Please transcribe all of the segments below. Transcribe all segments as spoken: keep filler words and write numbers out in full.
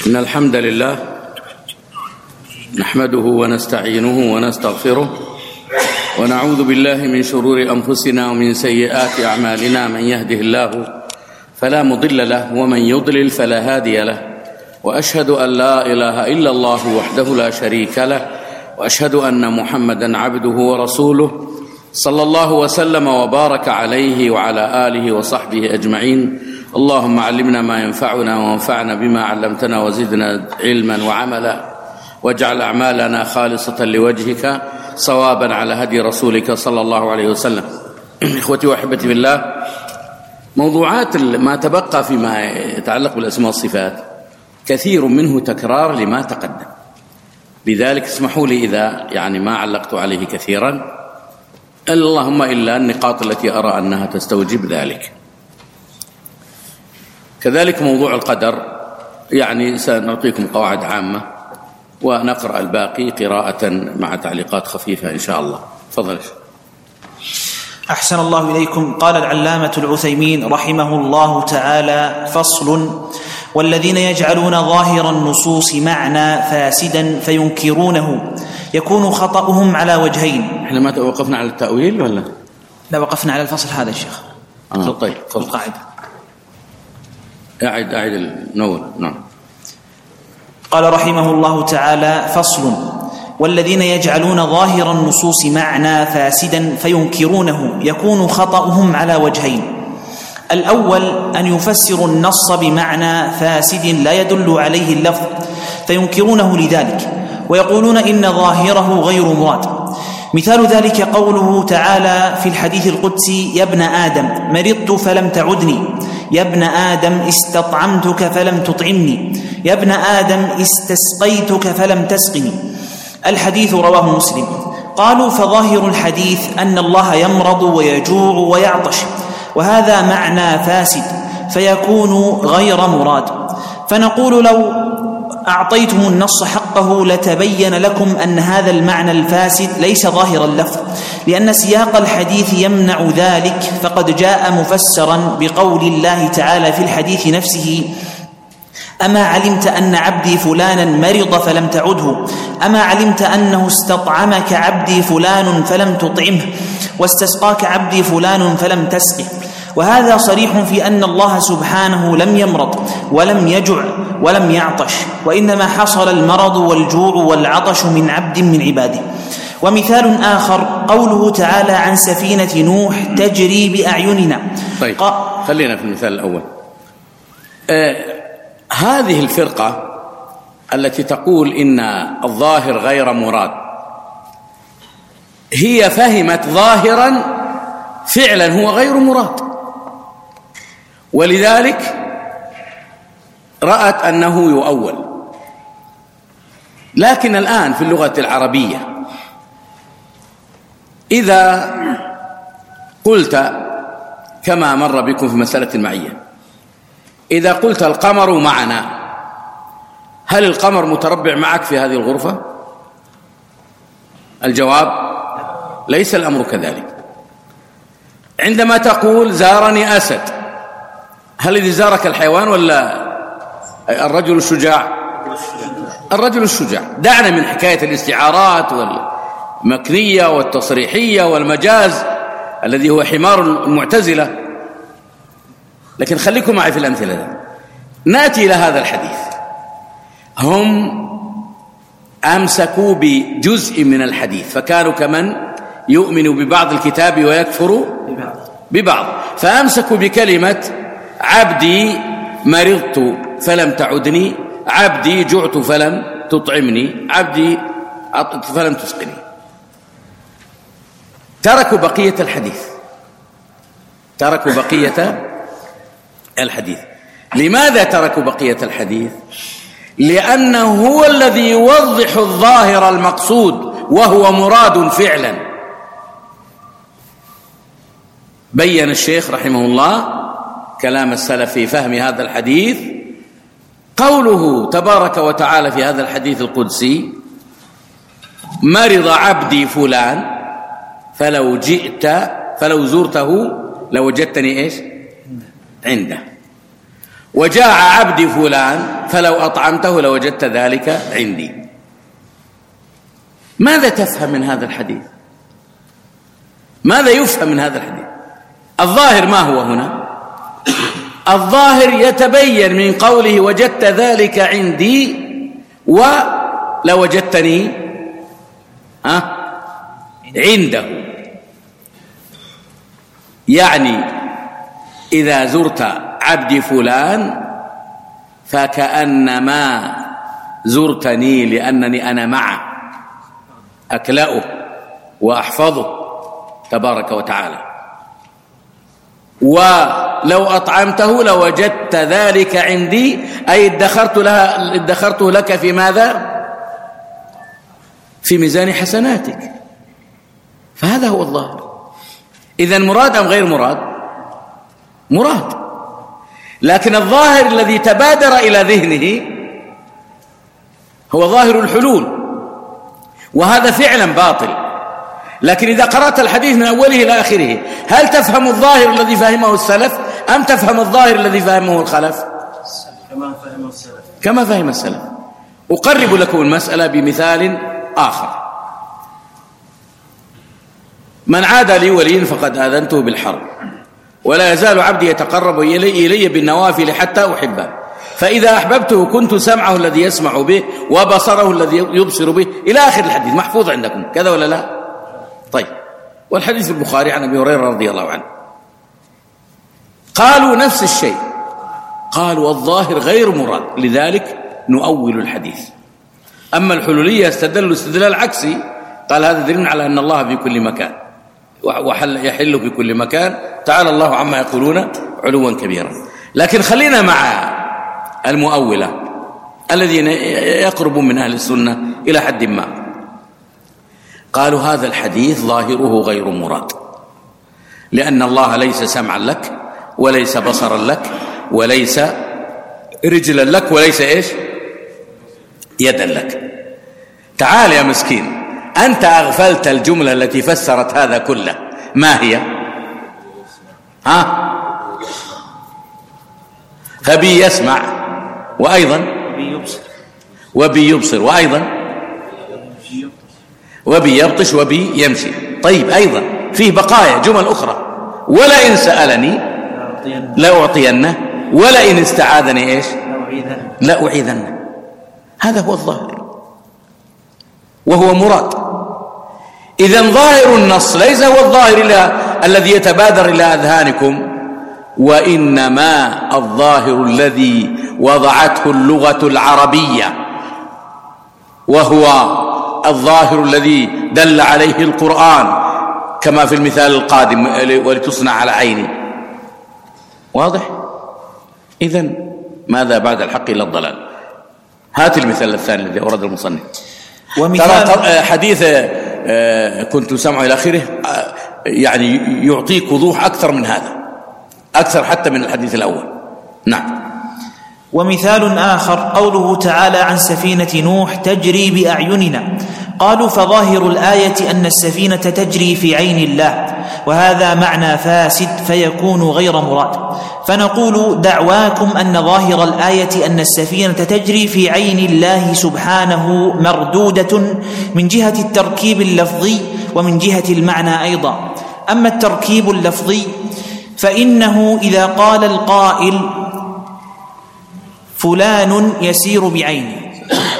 إن الحمد لله نحمده ونستعينه ونستغفره ونعوذ بالله من شرور أنفسنا ومن سيئات أعمالنا. من يهده الله فلا مضل له ومن يضلل فلا هادي له، وأشهد أن لا إله إلا الله وحده لا شريك له، وأشهد أن محمدًا عبده ورسوله صلى الله وسلم وبارك عليه وعلى آله وصحبه أجمعين. اللهم علمنا ما ينفعنا وانفعنا بما علمتنا وزدنا علما وعملا، واجعل أعمالنا خالصة لوجهك صوابا على هدي رسولك صلى الله عليه وسلم. إخوتي وأحبتي بالله، موضوعات ما تبقى فيما يتعلق بالأسماء والصفات كثير منه تكرار لما تقدم، لذلك اسمحوا لي إذا يعني ما علقت عليه كثيرا، اللهم إلا النقاط التي أرى أنها تستوجب ذلك. كذلك موضوع القدر، يعني سنعطيكم قواعد عامة ونقرأ الباقي قراءة مع تعليقات خفيفة إن شاء الله. تفضل. أحسن الله إليكم. قال العلامة العثيمين رحمه الله تعالى: فصل: والذين يجعلون ظاهر النصوص معنى فاسدا فينكرونه يكون خطأهم على وجهين. احنا ما وقفنا على التأويل ولا؟ لا، وقفنا على الفصل هذا الشيخ. آه طيب القاعدة. أعد أعد النور. نعم. قال رحمه الله تعالى: فصل: والذين يجعلون ظاهر النصوص معنى فاسدا فينكرونه يكون خطأهم على وجهين. الأول أن يفسروا النص بمعنى فاسد لا يدل عليه اللفظ فينكرونه لذلك، ويقولون إن ظاهره غير مراد. مثال ذلك قوله تعالى في الحديث القدسي: يا ابن آدم مرضت فلم تعدني، يا ابن آدم استطعمتك فلم تطعمني، يا ابن آدم استسقيتك فلم تسقني. الحديث رواه مسلم. قالوا: فظاهر الحديث أن الله يمرض ويجوع ويعطش، وهذا معنى فاسد فيكون غير مراد. فنقول: لو أعطيتم النص حقه لتبين لكم أن هذا المعنى الفاسد ليس ظاهر اللفظ، لأن سياق الحديث يمنع ذلك، فقد جاء مفسرا بقول الله تعالى في الحديث نفسه: أما علمت أن عبدي فلانا مرض فلم تعده، أما علمت أنه استطعمك عبدي فلان فلم تطعمه، واستسقاك عبدي فلان فلم تسقه. وهذا صريح في أن الله سبحانه لم يمرض ولم يجع ولم يعطش، وإنما حصل المرض والجوع والعطش من عبد من عباده. ومثال آخر قوله تعالى عن سفينة نوح تجري بأعيننا. طيب ق... خلينا في المثال الأول. آه هذه الفرقة التي تقول إن الظاهر غير مراد هي فهمت ظاهرا فعلا هو غير مراد، ولذلك رأت أنه يؤول. لكن الآن في اللغة العربية إذا قلت كما مر بكم في مسألة المعية، إذا قلت القمر معنا، هل القمر متربع معك في هذه الغرفة؟ الجواب: ليس الأمر كذلك. عندما تقول زارني أسد، هل الذي زارك الحيوان ولا الرجل الشجاع؟ الرجل الشجاع. دعنا من حكاية الاستعارات والمكنية والتصريحية والمجاز الذي هو حمار المعتزلة، لكن خليكم معي في الأمثلة ده. نأتي إلى هذا الحديث. هم أمسكوا بجزء من الحديث، فكانوا كمن يؤمن ببعض الكتاب ويكفر ببعض، فأمسكوا بكلمة عبدي مرضت فلم تعدني، عبدي جعت فلم تطعمني، عبدي عطت فلم تسقني. تركوا بقية الحديث، تركوا بقية الحديث. لماذا تركوا بقية الحديث؟ لأنه هو الذي يوضح الظاهر المقصود وهو مراد فعلا. بين الشيخ رحمه الله كلام السلف في فهم هذا الحديث. قوله تبارك وتعالى في هذا الحديث القدسي: مرض عبدي فلان فلو جئت فلو زرته لوجدتني إيش عنده. وجاع عبدي فلان فلو أطعمته لوجدت ذلك عندي. ماذا تفهم من هذا الحديث؟ ماذا يفهم من هذا الحديث؟ الظاهر ما هو هنا؟ الظاهر يتبين من قوله وجدت ذلك عندي ولوجدتني أه؟ عنده. يعني إذا زرت عبدي فلان فكأنما زرتني لأنني أنا معه أكلأه وأحفظه تبارك وتعالى. ولو أطعمته لوجدت ذلك عندي، أي ادخرت لها ادخرته لك في ماذا؟ في ميزان حسناتك. فهذا هو الظاهر. إذن مراد أم غير مراد؟ مراد. لكن الظاهر الذي تبادر إلى ذهنه هو ظاهر الحلول، وهذا فعلا باطل. لكن إذا قرأت الحديث من أوله إلى آخره هل تفهم الظاهر الذي فهمه السلف أم تفهم الظاهر الذي فهمه الخلف؟ كما فهم السلف. كما فهم السلف. أقرب لكم المسألة بمثال آخر. من عاد لي وليا فقد آذنته بالحرب، ولا يزال عبدي يتقرب إلي, إلي بالنوافل حتى أحبه، فإذا أحببته كنت سمعه الذي يسمع به وبصره الذي يبصر به، إلى آخر الحديث. محفوظ عندكم كذا ولا لا؟ طيب. والحديث في البخاري عن أبي هريرة رضي الله عنه. قالوا نفس الشيء، قالوا الظاهر غير مراد، لذلك نؤول الحديث. أما الحلولية استدلوا استدلال عكسي، قال هذا دليل على أن الله في كل مكان وحل يحل في كل مكان، تعالى الله عما يقولون علوا كبيرا. لكن خلينا مع المؤولة الذين يقربون من أهل السنة إلى حد ما. قالوا هذا الحديث ظاهره غير مراد، لأن الله ليس سمعا لك وليس بصرا لك وليس رجلا لك وليس إيش يدا لك. تعال يا مسكين، أنت أغفلت الجملة التي فسرت هذا كله. ما هي؟ ها؟ فبي يسمع، وأيضا وبي يبصر، وأيضا وبي يبطش وبي يمشي. طيب أيضا فيه بقايا جمل أخرى. ولئن سألني لأعطينه، ولئن استعاذني إيش لأعيذنه. هذا هو الظاهر وهو مراد. إذن ظاهر النص ليس هو الظاهر الذي يتبادر إلى أذهانكم، وإنما الظاهر الذي وضعته اللغة العربية، وهو الظاهر الذي دل عليه القرآن كما في المثال القادم ولتصنع على عيني. واضح؟ إذن ماذا بعد الحق إلا الضلال. هات المثال الثاني الذي أورد المصنف. ترى حديث كنت سمعه إلى آخره يعني يعطيك وضوح أكثر من هذا، أكثر حتى من الحديث الأول. نعم. ومثال آخر قوله تعالى عن سفينة نوح تجري بأعيننا. قالوا فظاهر الآية أن السفينة تجري في عين الله، وهذا معنى فاسد فيكون غير مراد. فنقول دعواكم أن ظاهر الآية أن السفينة تجري في عين الله سبحانه مردودة من جهة التركيب اللفظي ومن جهة المعنى أيضا. أما التركيب اللفظي فإنه إذا قال القائل فلان يسير بعينه.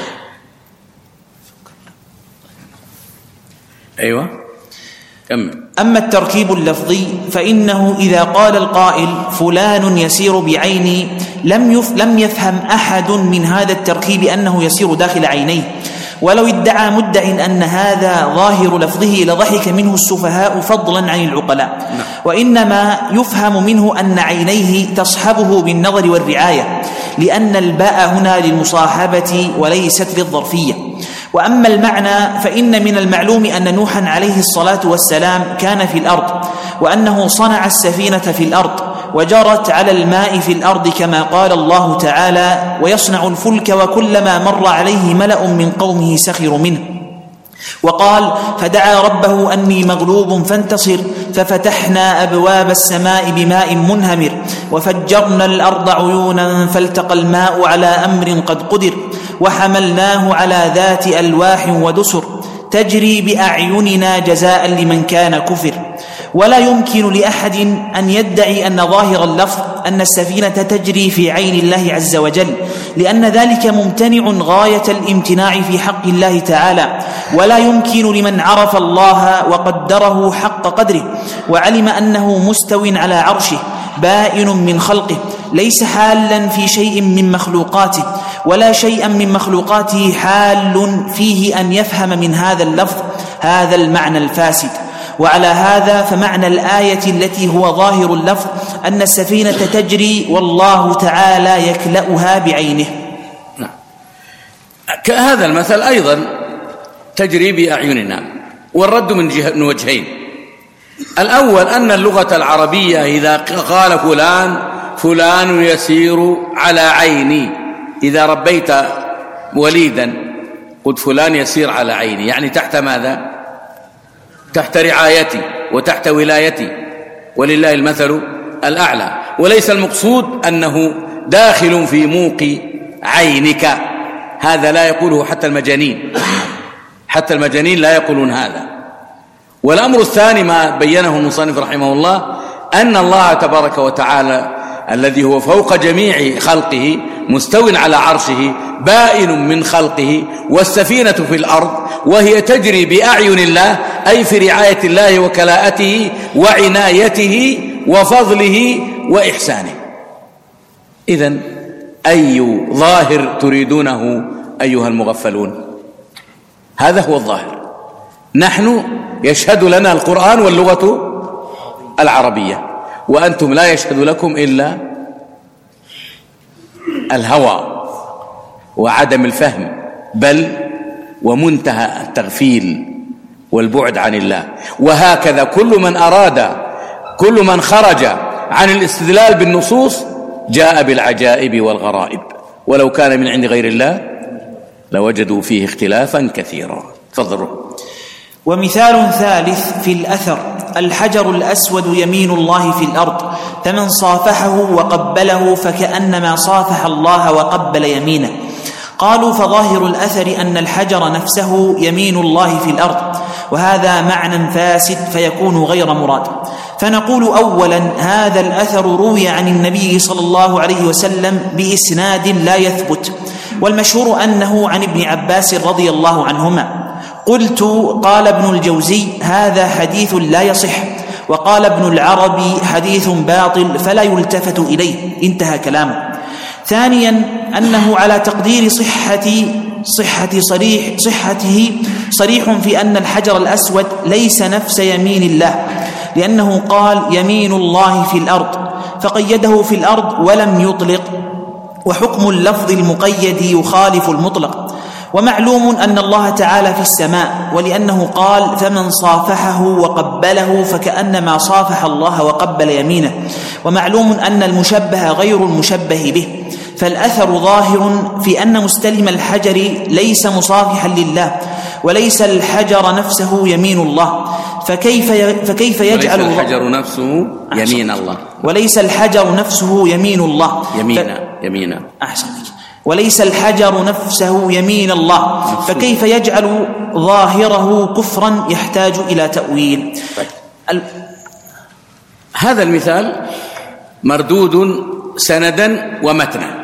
أيوة كم. أما التركيب اللفظي فإنه إذا قال القائل فلان يسير بعيني لم يف لم يفهم أحد من هذا التركيب أنه يسير داخل عينيه، ولو ادعى مدع أن هذا ظاهر لفظه لضحك منه السفهاء فضلا عن العقلاء. وإنما يفهم منه أن عينيه تصحبه بالنظر والرعاية، لأن الباء هنا للمصاحبة وليست للظرفية. وأما المعنى فإن من المعلوم أن نوحا عليه الصلاة والسلام كان في الأرض، وأنه صنع السفينة في الأرض وجرت على الماء في الأرض كما قال الله تعالى ويصنع الفلك وكلما مر عليه ملأ من قومه سخروا منه. وقال فدعا ربه أني مغلوب فانتصر ففتحنا أبواب السماء بماء منهمر وفجرنا الأرض عيونا فالتقى الماء على أمر قد قدر وحملناه على ذات ألواح ودسر تجري بأعيننا جزاء لمن كان كفر. ولا يمكن لأحد أن يدعي أن ظاهر اللفظ أن السفينة تجري في عين الله عز وجل، لأن ذلك ممتنع غاية الامتناع في حق الله تعالى. ولا يمكن لمن عرف الله وقدره حق قدره وعلم أنه مستو على عرشه بائن من خلقه ليس حالا في شيء من مخلوقاته ولا شيئا من مخلوقاته حال فيه أن يفهم من هذا اللفظ هذا المعنى الفاسد. وعلى هذا فمعنى الآية التي هو ظاهر اللفظ أن السفينة تجري والله تعالى يكلأها بعينه. نعم. كهذا المثل أيضا تجري بأعيننا، والرد من, جهة من وجهين. الأول أن اللغة العربية إذا قال فلان فلان يسير على عيني، إذا ربيت وليدا قلت فلان يسير على عيني، يعني تحت ماذا؟ تحت رعايتي وتحت ولايتي، ولله المثل الأعلى. وليس المقصود أنه داخل في موق عينك، هذا لا يقوله حتى المجانين، حتى المجانين لا يقولون هذا. والأمر الثاني ما بينه المصنف رحمه الله أن الله تبارك وتعالى الذي هو فوق جميع خلقه مستو على عرشه بائن من خلقه، والسفينة في الأرض وهي تجري بأعين الله أي في رعاية الله وكلاءته وعنايته وفضله وإحسانه. إذن أي ظاهر تريدونه أيها المغفلون؟ هذا هو الظاهر. نحن يشهد لنا القرآن واللغة العربية، وأنتم لا يشهد لكم إلا الهوى وعدم الفهم، بل ومنتهى التغفيل والبعد عن الله. وهكذا كل من أراد، كل من خرج عن الاستدلال بالنصوص جاء بالعجائب والغرائب، ولو كان من عند غير الله لوجدوا فيه اختلافا كثيرا. تفضلوا. ومثال ثالث في الأثر: الحجر الأسود يمين الله في الأرض، فمن صافحه وقبله فكأنما صافح الله وقبل يمينه. قالوا فظاهر الأثر أن الحجر نفسه يمين الله في الأرض، وهذا معنى فاسد فيكون غير مراد. فنقول أولا هذا الأثر روي عن النبي صلى الله عليه وسلم بإسناد لا يثبت، والمشهور أنه عن ابن عباس رضي الله عنهما. قلت قال ابن الجوزي هذا حديث لا يصح، وقال ابن العربي حديث باطل فلا يلتفت إليه، انتهى كلامه. ثانيا أنه على تقدير صحة صحة صريح صحته صريح في أن الحجر الأسود ليس نفس يمين الله، لأنه قال يمين الله في الأرض فقيده في الأرض ولم يطلق، وحكم اللفظ المقيد يخالف المطلق. ومعلوم أن الله تعالى في السماء، ولأنه قال فمن صافحه وقبله فكأنما صافح الله وقبل يمينه. ومعلوم أن المشبه غير المشبه به، فالأثر ظاهر في أن مستلم الحجر ليس مصافحا لله، وليس الحجر نفسه يمين الله، فكيف فكيف يجعل وليس الحجر نفسه يمين الله، وليس الحجر نفسه يمين الله يمينا ف... يمينا أحسن وليس الحجر نفسه يمين الله، فكيف يجعل ظاهره كفرا يحتاج إلى تأويل. ال... هذا المثال مردود سندا ومتنا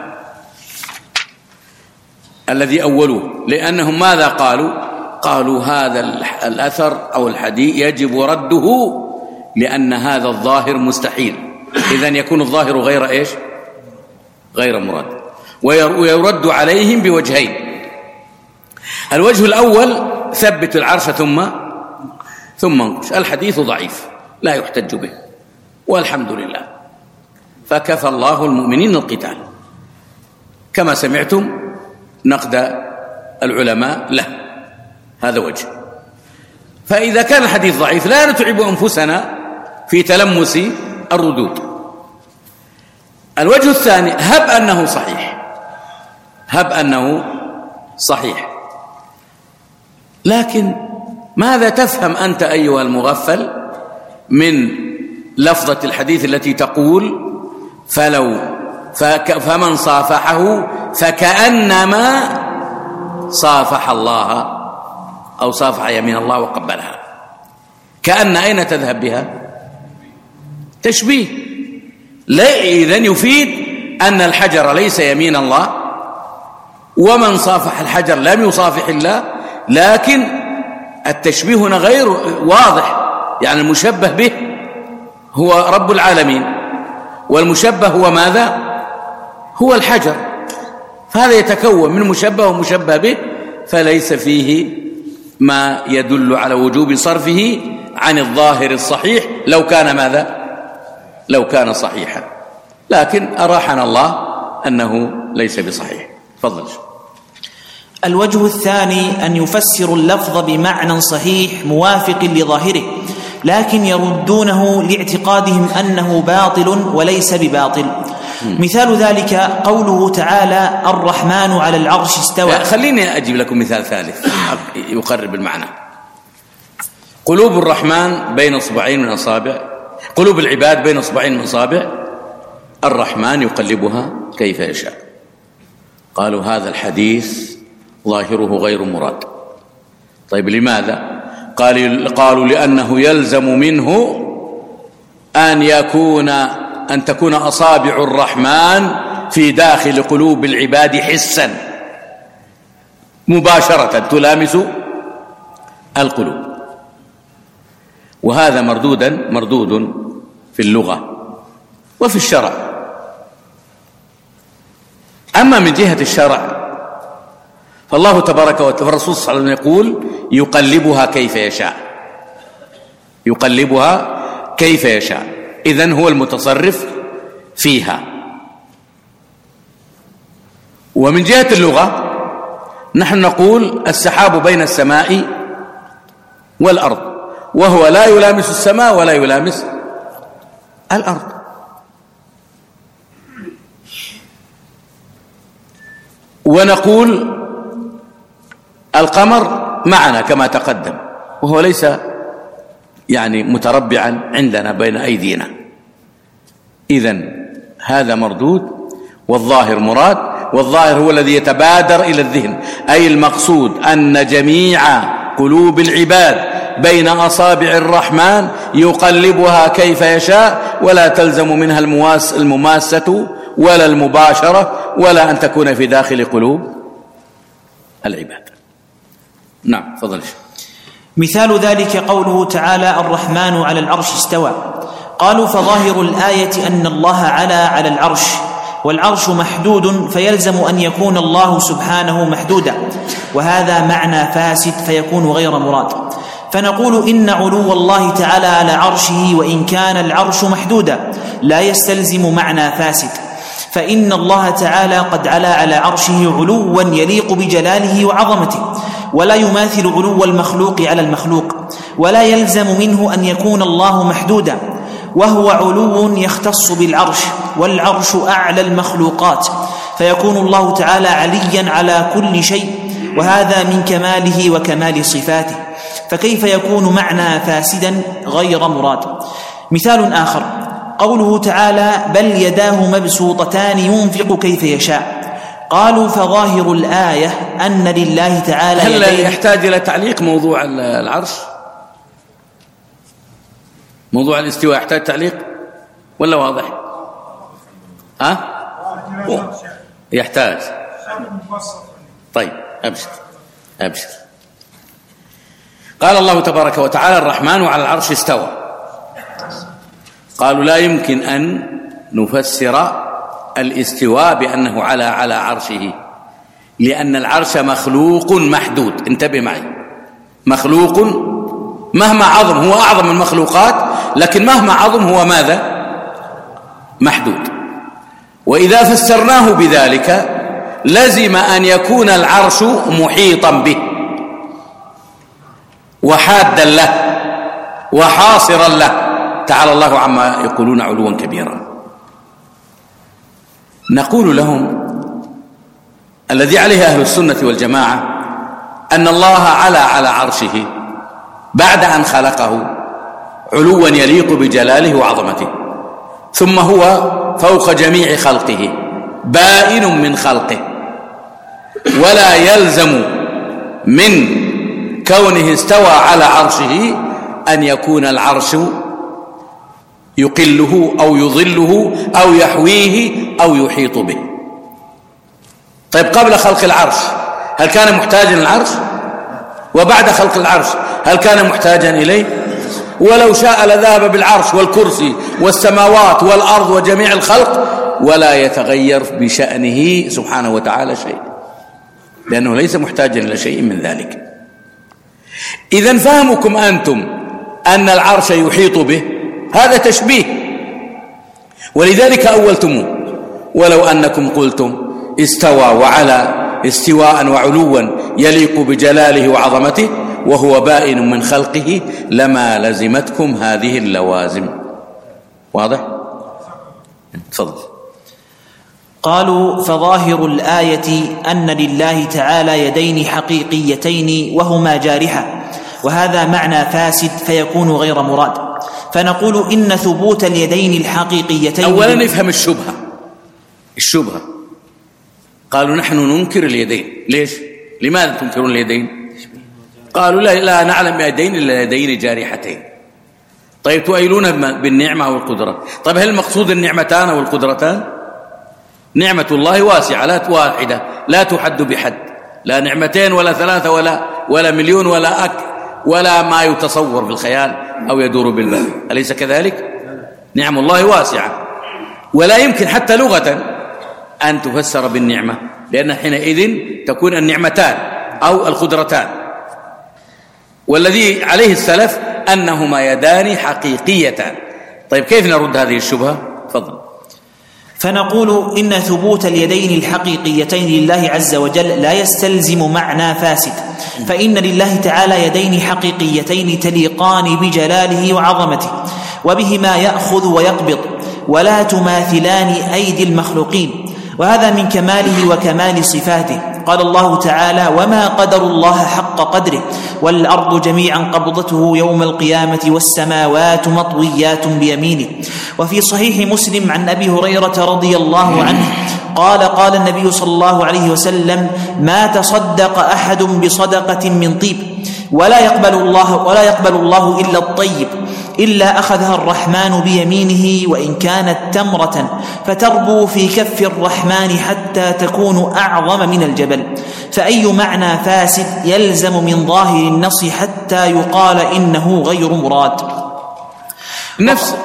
الذي أولوه، لأنهم ماذا قالوا؟ قالوا هذا الأثر أو الحديث يجب رده لأن هذا الظاهر مستحيل، إذن يكون الظاهر غير إيش؟ غير مراد. ويرد عليهم بوجهين: الوجه الأول ثبت العرش ثم ثم انقش، الحديث ضعيف لا يحتج به والحمد لله، فكفى الله المؤمنين القتال، كما سمعتم نقد العلماء له، هذا وجه. فإذا كان الحديث ضعيف لا نتعب أنفسنا في تلمس الردود. الوجه الثاني هب أنه صحيح، هب أنه صحيح، لكن ماذا تفهم أنت أيها المغفل من لفظة الحديث التي تقول فلو فمن صافحه فكأنما صافح الله أو صافح يمين الله وقبلها. كأن أين تذهب بها؟ تشبيه. لا إذن يفيد أن الحجر ليس يمين الله، ومن صافح الحجر لم يصافح الله، لكن التشبيه هنا غير واضح. يعني المشبه به هو رب العالمين، والمشبه هو ماذا؟ هو الحجر. فهذا يتكون من مشبه ومشبه به، فليس فيه ما يدل على وجوب صرفه عن الظاهر الصحيح لو كان ماذا؟ لو كان صحيحا، لكن أراحنا الله أنه ليس بصحيح. تفضل. الوجه الثاني أن يفسر اللفظ بمعنى صحيح موافق لظاهره، لكن يردونه لاعتقادهم أنه باطل وليس بباطل. مثال ذلك قوله تعالى الرحمن على العرش استوى. خليني أجيب لكم مثال ثالث يقرب المعنى. قلوب الرحمن بين اصبعين من أصابع، قلوب العباد بين اصبعين من أصابع، الرحمن يقلبها كيف يشاء. قالوا هذا الحديث ظاهره غير مراد. طيب لماذا؟ قالوا لأنه يلزم منه أن يكون أن تكون أصابع الرحمن في داخل قلوب العباد حسا مباشرة تلامس القلوب، وهذا مردودا مردود في اللغة وفي الشرع. أما من جهة الشرع فالله تبارك وتعالى الرسول صلى الله عليه وسلم يقول يقلبها كيف يشاء، يقلبها كيف يشاء، إذن هو المتصرف فيها. ومن جهة اللغة نحن نقول السحاب بين السماء والأرض، وهو لا يلامس السماء ولا يلامس الأرض. ونقول القمر معنا كما تقدم، وهو ليس يعني متربعا عندنا بين أيدينا. إذن هذا مردود والظاهر مراد، والظاهر هو الذي يتبادر إلى الذهن، أي المقصود أن جميع قلوب العباد بين أصابع الرحمن يقلبها كيف يشاء، ولا تلزم منها المماسة ولا المباشرة ولا أن تكون في داخل قلوب العباد. نعم فضل. مثال ذلك قوله تعالى الرحمن على العرش استوى. قالوا فظاهر الآية أن الله على على العرش، والعرش محدود فيلزم أن يكون الله سبحانه محدودا، وهذا معنى فاسد فيكون غير مراد. فنقول إن علو الله تعالى على عرشه وإن كان العرش محدودا لا يستلزم معنى فاسد، فإن الله تعالى قد علا على عرشه علوا يليق بجلاله وعظمته، ولا يماثل علو المخلوق على المخلوق، ولا يلزم منه أن يكون الله محدودا، وهو علو يختص بالعرش، والعرش أعلى المخلوقات، فيكون الله تعالى عليا على كل شيء، وهذا من كماله وكمال صفاته، فكيف يكون معنى فاسدا غير مراد؟ مثال آخر قوله تعالى بل يداه مبسوطتان ينفق كيف يشاء. قالوا فظاهر الآية أن لله تعالى هل يديه. يحتاج إلى تعليق موضوع العرش؟ موضوع الاستواء يحتاج تعليق ولا واضح؟ ها؟ أه؟ يحتاج. طيب أبشر أبشر. قال الله تبارك وتعالى الرحمن على العرش استوى. قالوا لا يمكن أن نفسر الاستواء بأنه على على عرشه، لأن العرش مخلوق محدود. انتبه معي، مخلوق مهما عظم، هو أعظم المخلوقات، لكن مهما عظم هو ماذا؟ محدود. وإذا فسرناه بذلك لزم أن يكون العرش محيطا به وحادا له وحاصرا له، تعالى الله عما يقولون علوا كبيرا. نقول لهم الذي عليه أهل السنة والجماعة أن الله علا على عرشه بعد أن خلقه علوا يليق بجلاله وعظمته، ثم هو فوق جميع خلقه بائن من خلقه، ولا يلزم من كونه استوى على عرشه أن يكون العرش يقله أو يظله أو يحويه أو يحيط به. طيب قبل خلق العرش هل كان محتاجا للعرش؟ وبعد خلق العرش هل كان محتاجا إليه؟ ولو شاء لذهب بالعرش والكرسي والسماوات والأرض وجميع الخلق ولا يتغير بشأنه سبحانه وتعالى شيء، لأنه ليس محتاجا إلى شيء من ذلك. إذن فهمكم أنتم أن العرش يحيط به هذا تشبيه، ولذلك أولتموه. ولو أنكم قلتم استوى وعلى استواء وعلوا يليق بجلاله وعظمته وهو بائن من خلقه لما لزمتكم هذه اللوازم. واضح؟ تفضل. قالوا فظاهر الآية أن لله تعالى يدين حقيقيتين وهما جارحة، وهذا معنى فاسد فيكون غير مراد. فنقول إن ثبوت اليدين الحقيقيتين أولا نفهم الشبهة. الشبهة قالوا نحن ننكر اليدين. ليش؟ لماذا تنكرون اليدين؟ قالوا لا, لا نعلم يدين إلا يدين جارحتين. طيب تؤيلون بالنعمة والقدرة. طيب هل المقصود النعمتان والقدرتان؟ نعمة الله واسعة لا واحدة لا تحد بحد، لا نعمتين ولا ثلاثة ولا ولا مليون ولا أك ولا ما يتصور بالخيال أو يدور بالبال، أليس كذلك؟ نعم الله واسعة، ولا يمكن حتى لغة أن تفسر بالنعمة، لأن حينئذ تكون النعمتان أو القدرتان. والذي عليه السلف أنهما يدان حقيقيتان. طيب كيف نرد هذه الشبهة؟ تفضل. فنقول إن ثبوت اليدين الحقيقيتين لله عز وجل لا يستلزم معنى فاسد، فإن لله تعالى يدين حقيقيتين تليقان بجلاله وعظمته، وبهما يأخذ ويقبض، ولا تماثلان أيدي المخلوقين، وهذا من كماله وكمال صفاته. قال الله تعالى: وما قدر الله حق قدره والأرض جميعا قبضته يوم القيامة والسماوات مطويات بيمينه. وفي صحيح مسلم عن أبي هريرة رضي الله عنه قال: قال النبي صلى الله عليه وسلم: ما تصدق أحد بصدقة من طيب ولا يقبل الله ولا يقبل الله إلا الطيب إلا أخذها الرحمن بيمينه وإن كانت تمرة فتربو في كف الرحمن حتى تكون أعظم من الجبل. فأي معنى فاسد يلزم من ظاهر النص حتى يقال إنه غير مراد. نفس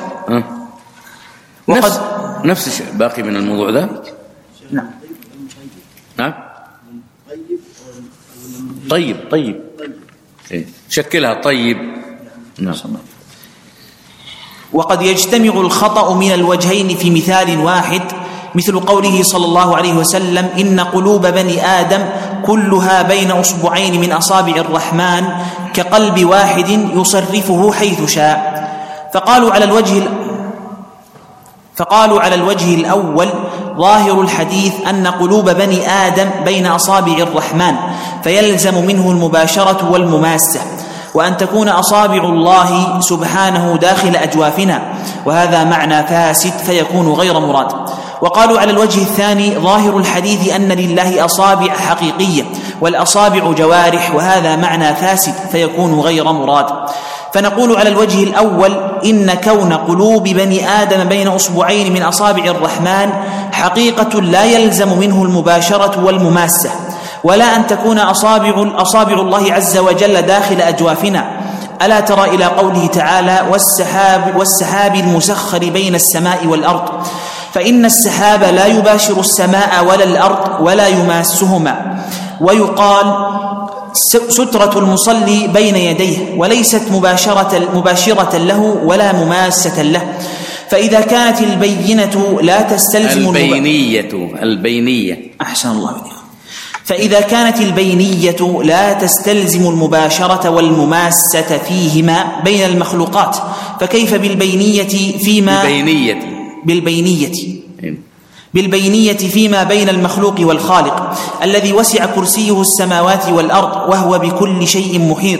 نفس نفس الشيء باقي من الموضوع ده. نعم نعم طيب طيب شكلها طيب. نعم. وقد يجتمع الخطأ من الوجهين في مثال واحد، مثل قوله صلى الله عليه وسلم: إن قلوب بني آدم كلها بين أصبعين من أصابع الرحمن كقلب واحد يصرفه حيث شاء. فقالوا على الوجه فقالوا على الوجه الأول ظاهر الحديث أن قلوب بني آدم بين أصابع الرحمن، فيلزم منه المباشرة والمماسة، وأن تكون أصابع الله سبحانه داخل أجوافنا، وهذا معنى فاسد فيكون غير مراد. وقالوا على الوجه الثاني ظاهر الحديث أن لله أصابع حقيقية والأصابع جوارح، وهذا معنى فاسد فيكون غير مراد. فنقول على الوجه الأول إن كون قلوب بني آدم بين أصبعين من أصابع الرحمن حقيقة لا يلزم منه المباشرة والمماسة، ولا أن تكون أصابع, أصابع الله عز وجل داخل أجوافنا. ألا ترى إلى قوله تعالى: والسحاب, والسحاب المسخر بين السماء والأرض، فإن السحاب لا يباشر السماء ولا الأرض ولا يماسهما، ويقال سترة المصلي بين يديه، وليست مباشرة, مباشرة له ولا مماسة له. فإذا كانت البينة لا تستلزم البينية البينية أحسن الله إليكم فإذا كانت البينية لا تستلزم المباشرة والمماسة فيهما بين المخلوقات، فكيف بالبينية فيما بالبينية بالبينية بالبينية فيما بين المخلوق والخالق الذي وسع كرسيه السماوات والأرض وهو بكل شيء محيط،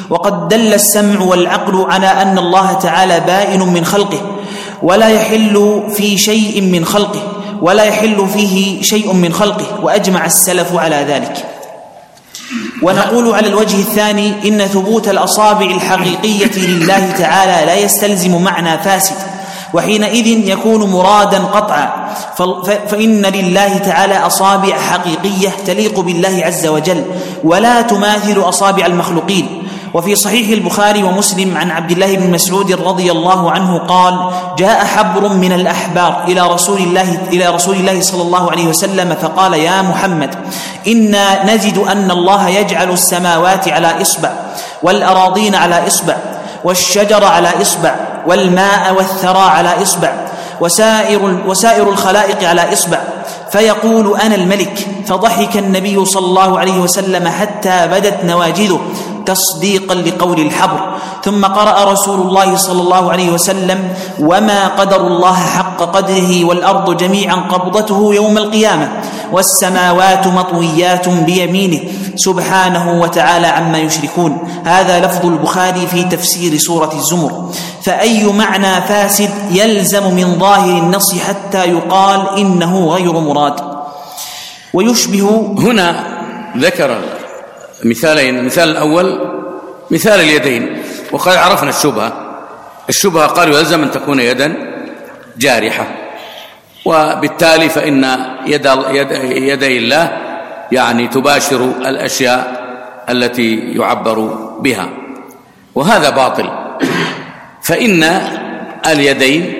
وقد دل السمع والعقل على أن الله تعالى بائن من خلقه ولا يحل في شيء من خلقه ولا يحل فيه شيء من خلقه، وأجمع السلف على ذلك. ونقول على الوجه الثاني إن ثبوت الأصابع الحقيقية لله تعالى لا يستلزم معنى فاسد، وحينئذ يكون مرادا قطعا، فإن لله تعالى أصابع حقيقية تليق بالله عز وجل ولا تماثل أصابع المخلوقين. وفي صحيح البخاري ومسلم عن عبد الله بن مسعود رضي الله عنه قال: جاء حبر من الأحبار إلى رسول الله إلى رسول الله صلى الله عليه وسلم فقال: يا محمد، إنا نجد أن الله يجعل السماوات على إصبع، والأراضين على إصبع، والشجر على إصبع، والماء والثرى على إصبع، وسائر, وسائر الخلائق على إصبع، فيقول: أنا الملك. فضحك النبي صلى الله عليه وسلم حتى بدت نواجذه تصديقا لقول الحبر، ثم قرأ رسول الله صلى الله عليه وسلم: وما قدر الله حق قدره، والأرض جميعا قبضته يوم القيامة، والسماوات مطويات بيمينه سبحانه وتعالى عما يشركون. هذا لفظ البخاري في تفسير سورة الزمر. فأي معنى فاسد يلزم من ظاهر النص حتى يقال إنه غير مراد. ويشبه هنا ذكر مثالين. المثال الأول مثال اليدين، وقد عرفنا الشبهة. الشبهة قالوا يلزم أن تكون يدا جارحة، وبالتالي فإن يد يدي الله يعني تباشر الأشياء التي يعبر بها، وهذا باطل. فإن اليدين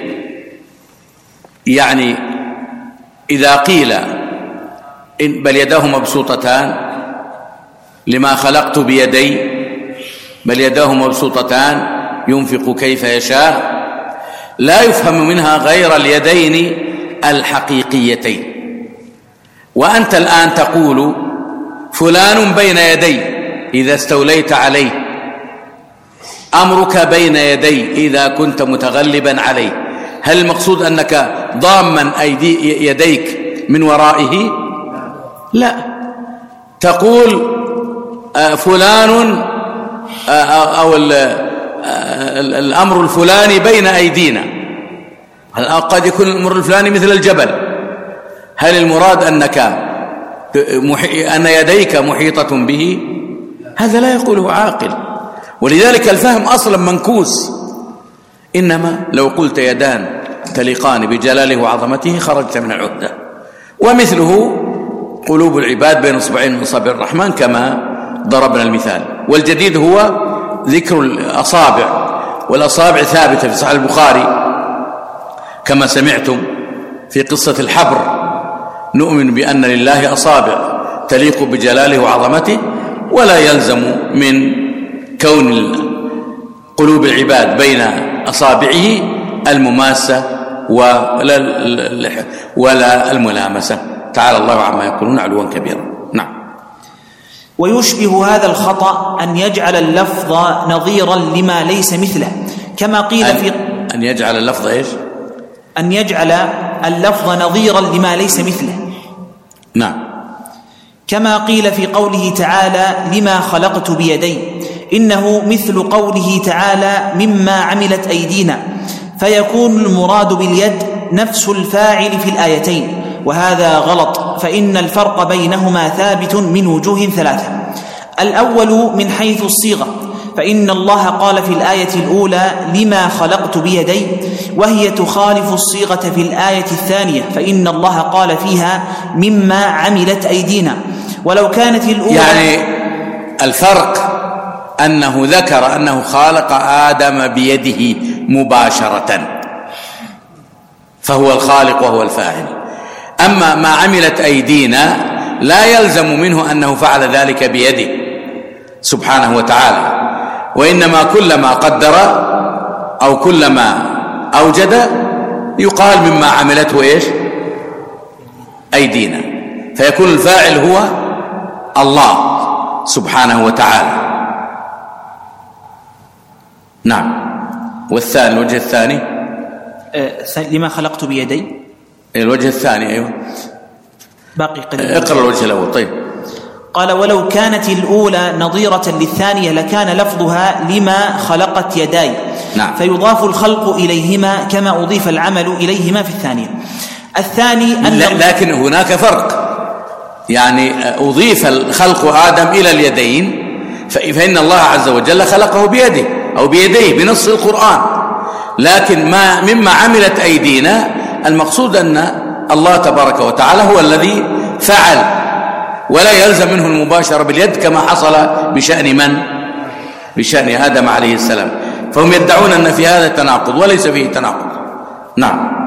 يعني إذا قيل إن بل يداه مبسوطتان لما خلقت بيدي، بل يداه مبسوطتان ينفق كيف يشاء، لا يفهم منها غير اليدين الحقيقيتين. وأنت الآن تقول فلان بين يدي إذا استوليت عليه، أمرك بين يدي إذا كنت متغلبا عليه. هل المقصود أنك ضاما أيدي يديك من ورائه؟ لا، تقول فلان أو الأمر الفلاني بين أيدينا، قد يكون الأمر الفلاني مثل الجبل. هل المراد أنك أن يديك محيطة به؟ هذا لا يقوله عاقل، ولذلك الفهم أصلا منكوس. إنما لو قلت يدان تليقان بجلاله وعظمته خرجت من العهدة. ومثله قلوب العباد بين اصبعين من اصابع الرحمن كما ضربنا المثال. والجديد هو ذكر الأصابع، والأصابع ثابتة في صحيح البخاري كما سمعتم في قصة الحبر. نؤمن بأن لله أصابع تليق بجلاله وعظمته، ولا يلزم من كون قلوب العباد بين أصابعه المماسة ولا الملامسة. تعالى الله عما يقولون علوا كبيرا. نعم. ويشبه هذا الخطأ أن يجعل اللفظ نظيرا لما ليس مثله، كما قيل أن في أن يجعل اللفظ إيش؟ أن يجعل اللفظ نظيرا لما ليس مثله. نعم. كما قيل في قوله تعالى: لما خلقت بيدي، إنه مثل قوله تعالى: مما عملت أيدينا، فيكون المراد باليد نفس الفاعل في الآيتين، وهذا غلط، فإن الفرق بينهما ثابت من وجوه ثلاثة. الأول من حيث الصيغة، فإن الله قال في الآية الأولى: لما خلقت بيدي، وهي تخالف الصيغة في الآية الثانية، فإن الله قال فيها: مما عملت أيدينا. ولو كانت الأولى يعني الفرق أنه ذكر أنه خالق آدم بيده مباشرة، فهو الخالق وهو الفاعل. أما ما عملت أيدينا لا يلزم منه أنه فعل ذلك بيده سبحانه وتعالى، وإنما كلما قدر أو كلما أوجد يقال مما عملته إيش؟ أيدينا، فيكون الفاعل هو الله سبحانه وتعالى. نعم. والثاني الوجه الثاني أه لما خلقت بيدي، الوجه الثاني أيوة باقي قليل. اقرأ الوجه الأول. طيب. قال: ولو كانت الأولى نظيرة للثانية لكان لفظها لما خلقت يداي. نعم. فيضاف الخلق إليهما كما أضيف العمل إليهما في الثانية. الثاني أن لكن هناك فرق، يعني أضيف الخلق آدم إلى اليدين، فإن الله عز وجل خلقه بيده أو بيديه بنص القرآن، لكن ما مما عملت أيدينا المقصود أن الله تبارك وتعالى هو الذي فعل، ولا يلزم منه المباشرة باليد كما حصل بشأن من؟ بشأن آدم عليه السلام. فهم يدعون أن في هذا تناقض وليس فيه تناقض. نعم.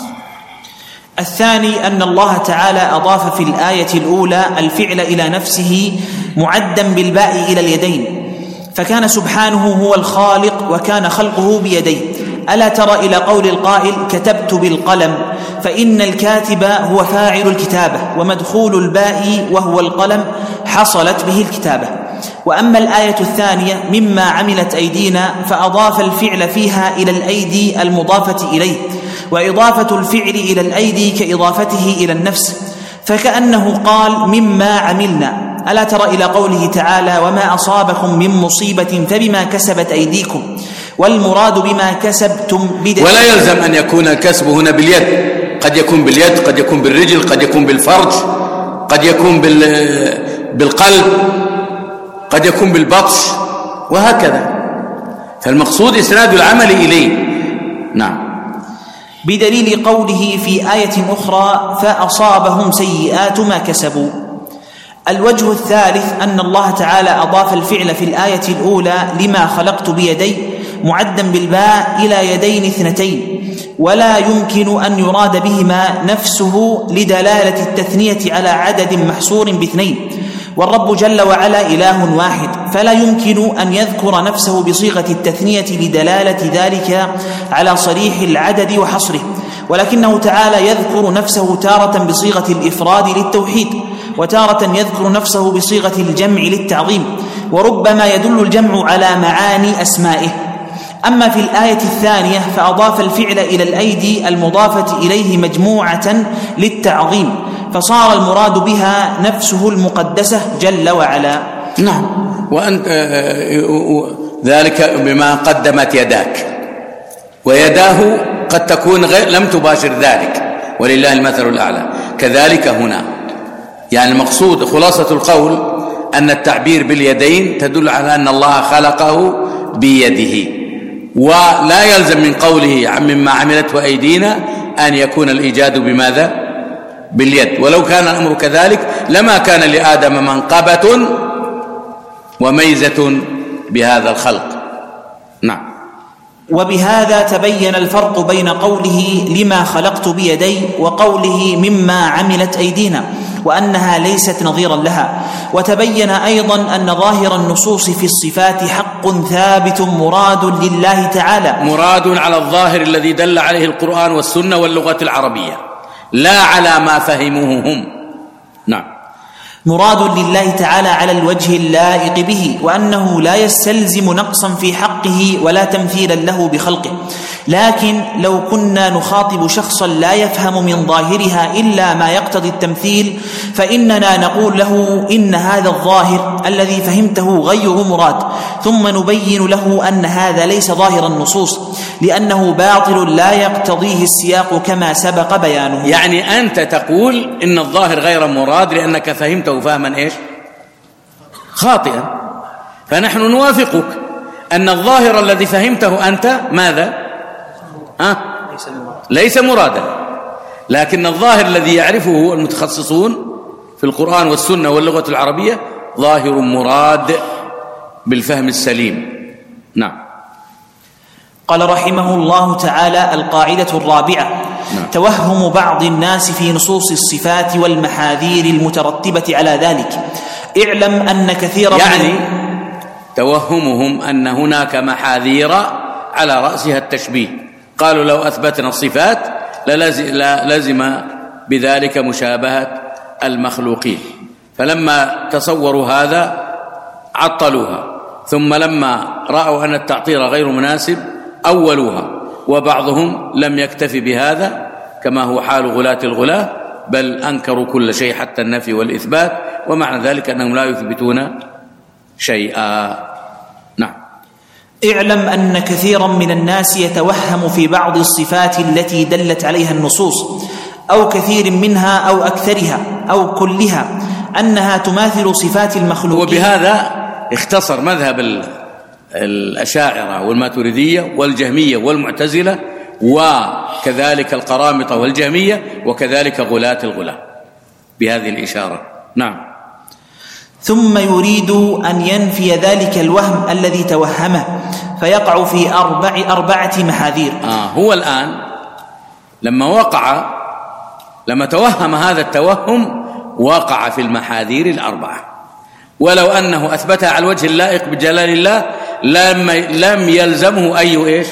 الثاني أن الله تعالى أضاف في الآية الأولى الفعل إلى نفسه معدا بالباء إلى اليدين، فكان سبحانه هو الخالق وكان خلقه بيديه. ألا ترى إلى قول القائل: كتبت بالقلم، فإن الكاتب هو فاعل الكتابة، ومدخول الباء وهو القلم حصلت به الكتابة. وأما الآية الثانية مما عملت أيدينا فأضاف الفعل فيها إلى الأيدي المضافة إليه، وإضافة الفعل إلى الأيدي كإضافته إلى النفس، فكأنه قال مما عملنا. ألا ترى إلى قوله تعالى: وما أصابكم من مصيبة فبما كسبت أيديكم، والمراد بما كسبتم بدليل. ولا يلزم أن يكون الكسب هنا باليد، قد يكون باليد، قد يكون بالرجل، قد يكون بالفرج، قد يكون بالقلب، قد يكون بالبطش، وهكذا. فالمقصود إسناد العمل إليه. نعم. بدليل قوله في آية أخرى: فأصابهم سيئات ما كسبوا. الوجه الثالث أن الله تعالى أضاف الفعل في الآية الأولى لما خلقت بيدي معدا بالباء إلى يدين اثنتين، ولا يمكن أن يراد بهما نفسه لدلالة التثنية على عدد محصور باثنين، والرب جل وعلا إله واحد، فلا يمكن أن يذكر نفسه بصيغة التثنية لدلالة ذلك على صريح العدد وحصره، ولكنه تعالى يذكر نفسه تارة بصيغة الإفراد للتوحيد، وتارة يذكر نفسه بصيغة الجمع للتعظيم، وربما يدل الجمع على معاني أسمائه. أما في الآية الثانية فأضاف الفعل إلى الأيدي المضافة إليه مجموعة للتعظيم، فصار المراد بها نفسه المقدسة جل وعلا. نعم. وأنت ذلك بما قدمت يداك، ويداه قد تكون غير لم تباشر ذلك، ولله المثل الأعلى. كذلك هنا، يعني المقصود خلاصة القول أن التعبير باليدين تدل على أن الله خلقه بيده، ولا يلزم من قوله مما عملته أيدينا أن يكون الإيجاد بماذا؟ باليد. ولو كان الأمر كذلك لما كان لآدم منقبة وميزة بهذا الخلق. نعم. وبهذا تبين الفرق بين قوله لما خلقت بيدي وقوله مما عملت أيدينا، وأنها ليست نظيرا لها. وتبين أيضا أن ظاهر النصوص في الصفات حق ثابت مراد لله تعالى، مراد على الظاهر الذي دل عليه القرآن والسنة واللغة العربية، لا على ما فهموه هم. نعم. مراد لله تعالى على الوجه اللائق به، وأنه لا يستلزم نقصا في حقه ولا تمثيلا له بخلقه. لكن لو كنا نخاطب شخصا لا يفهم من ظاهرها إلا ما يقتضي التمثيل فإننا نقول له إن هذا الظاهر الذي فهمته غير مراد، ثم نبين له أن هذا ليس ظاهر النصوص لأنه باطل لا يقتضيه السياق كما سبق بيانه. يعني أنت تقول إن الظاهر غير مراد لأنك فهمته فهما إيش؟ خاطئا. فنحن نوافقك أن الظاهر الذي فهمته أنت ماذا؟ أه؟ ليس مرادا، لكن الظاهر الذي يعرفه المتخصصون في القرآن والسنة واللغة العربية ظاهر مراد بالفهم السليم. نعم. قال رحمه الله تعالى: القاعدة الرابعة: نعم. توهم بعض الناس في نصوص الصفات والمحاذير المترتبة على ذلك. اعلم أن كثيرا يعني توهمهم أن هناك محاذير على رأسها التشبيه. قالوا لو أثبتنا الصفات للزم بذلك مشابهة المخلوقين، فلما تصوروا هذا عطلوها، ثم لما رأوا أن التعطيل غير مناسب أولوها، وبعضهم لم يكتفي بهذا كما هو حال غلاة الغلاة، بل أنكروا كل شيء حتى النفي والإثبات، ومعنى ذلك أنهم لا يثبتون شيئا. نعم. اعلم أن كثيرا من الناس يتوهم في بعض الصفات التي دلت عليها النصوص أو كثير منها أو أكثرها أو كلها أنها تماثل صفات المخلوقين. وبهذا اختصر مذهب الأشاعرة والماتريدية والجهمية والمعتزلة وكذلك القرامطة والجهمية وكذلك غلاة الغلاة بهذه الإشارة. نعم. ثم يريد أن ينفي ذلك الوهم الذي توهمه فيقع في أربع أربعة محاذير. آه هو الآن لما وقع لما توهم هذا التوهم وقع في المحاذير الأربعة، ولو أنه أثبتها على الوجه اللائق بجلال الله لم لم يلزمه أي إيش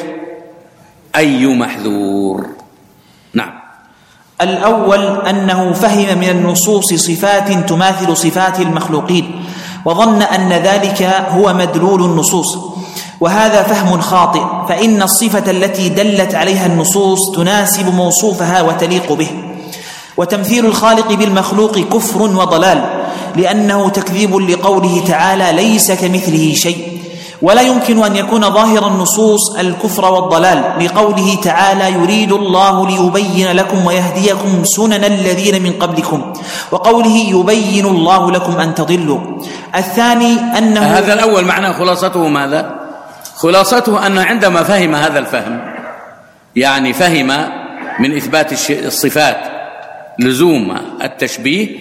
أي محذور. نعم. الأول أنه فهم من النصوص صفات تماثل صفات المخلوقين وظن أن ذلك هو مدلول النصوص، وهذا فهم خاطئ، فإن الصفة التي دلت عليها النصوص تناسب موصوفها وتليق به. وتمثيل الخالق بالمخلوق كفر وضلال، لأنه تكذيب لقوله تعالى ليس كمثله شيء، ولا يمكن أن يكون ظاهر النصوص الكفر والضلال لقوله تعالى يريد الله ليبين لكم ويهديكم سنن الذين من قبلكم، وقوله يبين الله لكم أن تضلوا. الثاني أنه هذا الأول معنى خلاصته ماذا؟ خلاصته أن عندما فهم هذا الفهم، يعني فهم من إثبات الصفات لزوم التشبيه،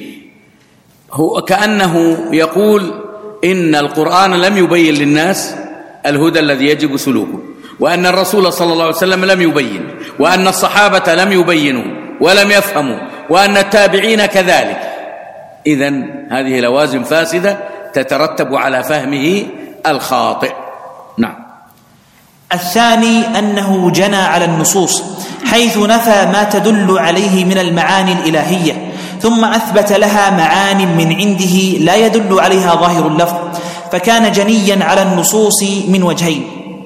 هو كأنه يقول إن القرآن لم يبين للناس الهدى الذي يجب سلوكه، وأن الرسول صلى الله عليه وسلم لم يبين، وأن الصحابة لم يبينوا ولم يفهموا، وأن التابعين كذلك. إذن هذه لوازم فاسدة تترتب على فهمه الخاطئ. نعم. الثاني أنه جنى على النصوص حيث نفى ما تدل عليه من المعاني الإلهية، ثم أثبت لها معان من عنده لا يدل عليها ظاهر اللفظ، فكان جنيا على النصوص من وجهين.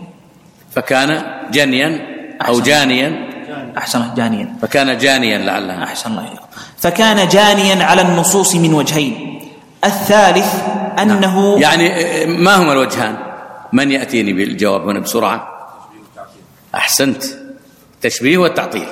فكان جنيا أو جانيا أحسن جانيا فكان جانيا لعلها أحسن الله إليكم. فكان جانيا على النصوص من وجهين. الثالث أنه نعم. يعني ما هما الوجهان؟ من يأتيني بالجواب هنا بسرعة؟ أحسنت، تشبيه والتعطيل.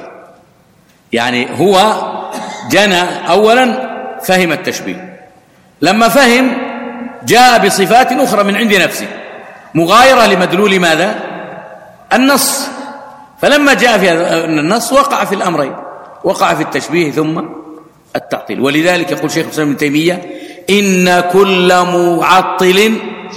يعني هو جنى أولا فهم التشبيه، لما فهم جاء بصفات أخرى من عند نفسه مغايرة لمدلول ماذا؟ النص. فلما جاء في النص وقع في الأمرين، وقع في التشبيه ثم التعطيل. ولذلك يقول شيخ الإسلام ابن تيمية إن كل معطل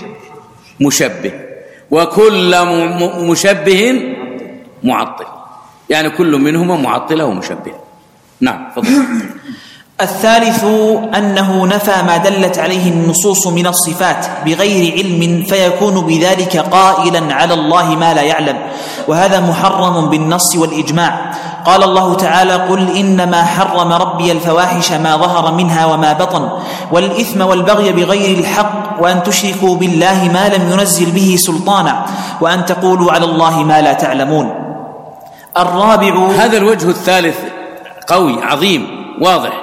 مشبه وكل مشبه معطل، يعني كل منهما معطلة ومشبه. نعم فضل. الثالث أنه نفى ما دلت عليه النصوص من الصفات بغير علم، فيكون بذلك قائلا على الله ما لا يعلم، وهذا محرم بالنص والإجماع. قال الله تعالى قل إنما حرم ربي الفواحش ما ظهر منها وما بطن والإثم والبغي بغير الحق وأن تشركوا بالله ما لم ينزل به سلطانا وأن تقولوا على الله ما لا تعلمون. الرابع هذا الوجه الثالث قوي عظيم واضح.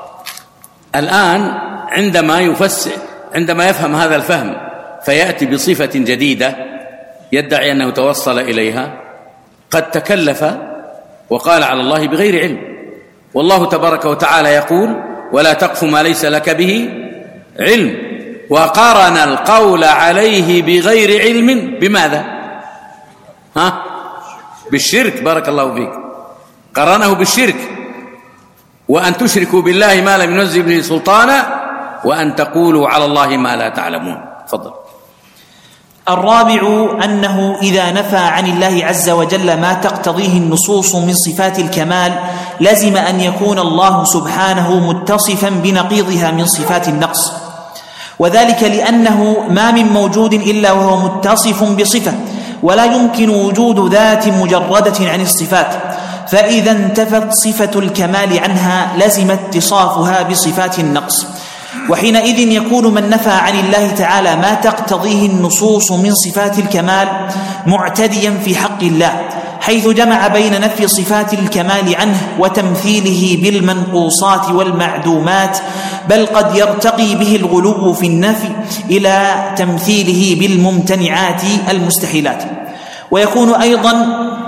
الآن عندما يفسر عندما يفهم هذا الفهم فيأتي بصفة جديدة يدعي أنه توصل إليها، قد تكلف وقال على الله بغير علم، والله تبارك وتعالى يقول ولا تقف ما ليس لك به علم، وقارن القول عليه بغير علم بماذا؟ ها؟ بالشرك. بارك الله فيك، قرنه بالشرك، وأن تشركوا بالله ما لم ينزل به سلطانا وأن تقولوا على الله ما لا تعلمون. تفضل. الرابع أنه إذا نفى عن الله عز وجل ما تقتضيه النصوص من صفات الكمال لزم أن يكون الله سبحانه متصفا بنقيضها من صفات النقص، وذلك لأنه ما من موجود إلا وهو متصف بصفة، ولا يمكن وجود ذات مجردة عن الصفات، فإذا انتفت صفة الكمال عنها لزم اتصافها بصفات النقص، وحينئذ يكون من نفى عن الله تعالى ما تقتضيه النصوص من صفات الكمال معتديا في حق الله، حيث جمع بين نفي صفات الكمال عنه وتمثيله بالمنقوصات والمعدومات، بل قد يرتقي به الغلو في النفي إلى تمثيله بالممتنعات المستحيلات، ويكون أيضا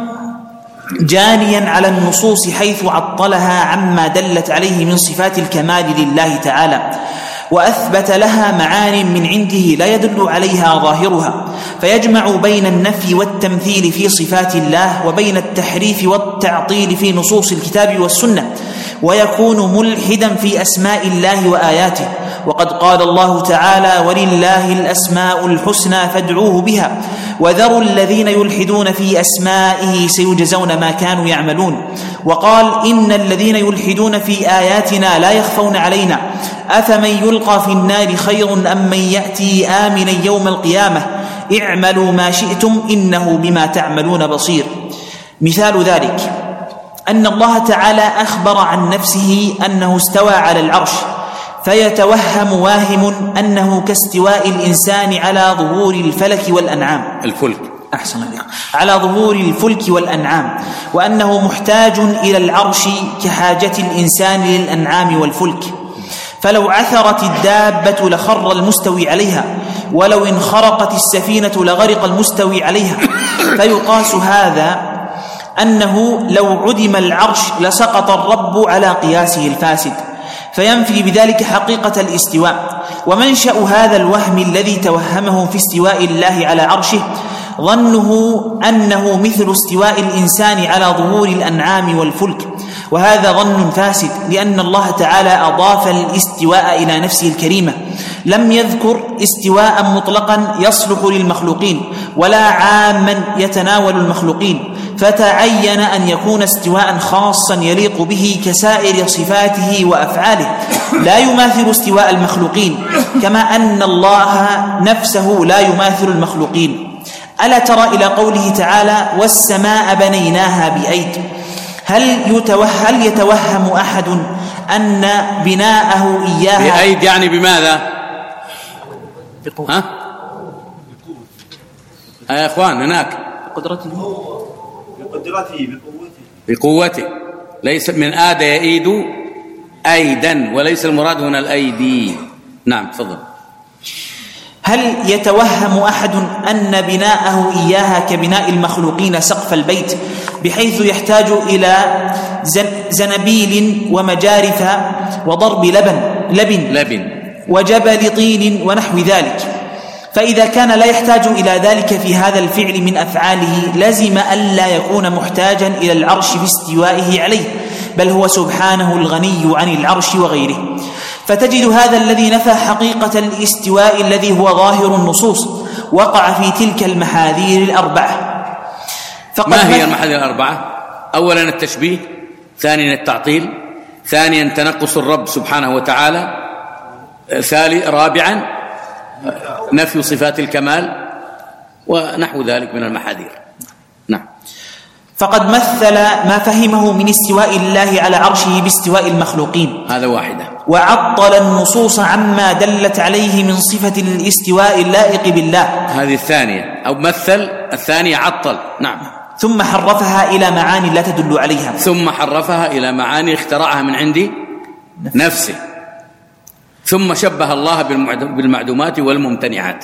جانيا على النصوص حيث عطلها عما دلت عليه من صفات الكمال لله تعالى، وأثبت لها معان من عنده لا يدل عليها ظاهرها، فيجمع بين النفي والتمثيل في صفات الله وبين التحريف والتعطيل في نصوص الكتاب والسنة، ويكون ملحدا في أسماء الله وآياته. وقد قال الله تعالى: ولله الأسماء الحسنى فادعوه بها وذروا الذين يلحدون في أسمائه سيجزون ما كانوا يعملون. وقال: إن الذين يلحدون في آياتنا لا يخفون علينا أفمن يلقى في النار خير أم من يأتي آمنا يوم القيامة اعملوا ما شئتم إنه بما تعملون بصير. مثال ذلك أن الله تعالى أخبر عن نفسه أنه استوى على العرش، فيتوهم واهم أنه كاستواء الإنسان على ظهور الفلك والأنعام الفلك أحسن الله على ظهور الفلك والأنعام، وأنه محتاج إلى العرش كحاجة الإنسان للأنعام والفلك. فلو عثرت الدابة لخر المستوي عليها، ولو انخرقت السفينة لغرق المستوي عليها. فيقاس هذا أنه لو عدم العرش لسقط الرب على قياسه الفاسد، فينفي بذلك حقيقة الاستواء. ومنشأ هذا الوهم الذي توهمه في استواء الله على عرشه ظنه أنه مثل استواء الإنسان على ظهور الأنعام والفلك، وهذا ظن فاسد، لأن الله تعالى أضاف الاستواء إلى نفسه الكريمة، لم يذكر استواء مطلقا يصلح للمخلوقين ولا عاما يتناول المخلوقين، فتعين أن يكون استواء خاصا يليق به كسائر صفاته وأفعاله، لا يماثل استواء المخلوقين، كما أن الله نفسه لا يماثل المخلوقين. ألا ترى إلى قوله تعالى: والسماء بنيناها بأيد. هل يتوهم, هل يتوهم أحد أن بناءه إياها بأيد يعني بماذا؟ ها؟ يا إخوان هناك بقدرته بقدرته بقوته بقوته، ليس من آد يئيد أيدا، وليس المراد هنا الأيدي. نعم تفضل. هل يتوهم أحد أن بناءه إياها كبناء المخلوقين سقف البيت، بحيث يحتاج إلى زنبيل ومجارف وضرب لبن لبن, لبن وجبل طين ونحو ذلك؟ فإذا كان لا يحتاج إلى ذلك في هذا الفعل من أفعاله، لزم ألا يكون محتاجا إلى العرش في استوائه عليه، بل هو سبحانه الغني عن العرش وغيره. فتجد هذا الذي نفى حقيقة الاستواء الذي هو ظاهر النصوص وقع في تلك المحاذير الأربعة. ما هي المحاذير الأربعة؟ أولا التشبيه، ثانيا التعطيل، ثانيا تنقص الرب سبحانه وتعالى، ثالث رابعا نفي صفات الكمال، ونحو ذلك من المحاذير. نعم. فقد مثل ما فهمه من استواء الله على عرشه باستواء المخلوقين، هذا واحدة، وعطل النصوص عما دلت عليه من صفة الاستواء اللائق بالله، هذه الثانية، أو مثل الثانية عطل. نعم. ثم حرفها إلى معاني لا تدل عليها، ثم حرفها إلى معاني اخترعها من عند نفسه، ثم شبه الله بالمعدومات والممتنعات.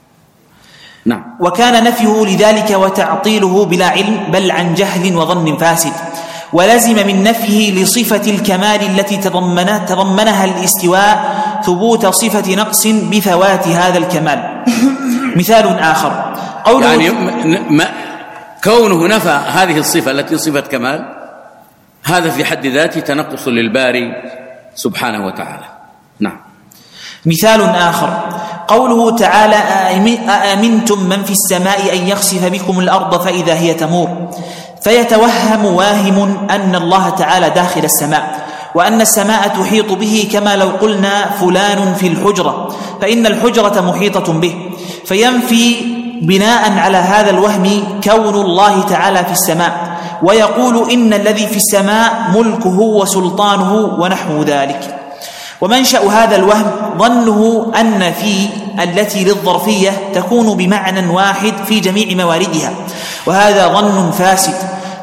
نعم. وكان نفيه لذلك وتعطيله بلا علم، بل عن جهل وظن فاسد، ولزم من نفيه لصفة الكمال التي تضمنها, تضمنها الاستواء ثبوت صفة نقص بفوات هذا الكمال. مثال آخر قوله يعني ما كونه نفى هذه الصفة التي صفة كمال، هذا في حد ذاته تنقص للباري سبحانه وتعالى. نعم. مثال آخر قوله تعالى: أأمنتم من في السماء أن يخسف بكم الأرض فإذا هي تمور. فيتوهم واهم أن الله تعالى داخل السماء، وأن السماء تحيط به، كما لو قلنا فلان في الحجرة، فإن الحجرة محيطة به. فينفي بناء على هذا الوهم كون الله تعالى في السماء، ويقول إن الذي في السماء ملكه وسلطانه ونحو ذلك. ومنشأ هذا الوهم ظنه أن في التي للظرفية تكون بمعنى واحد في جميع مواردها، وهذا ظن فاسد،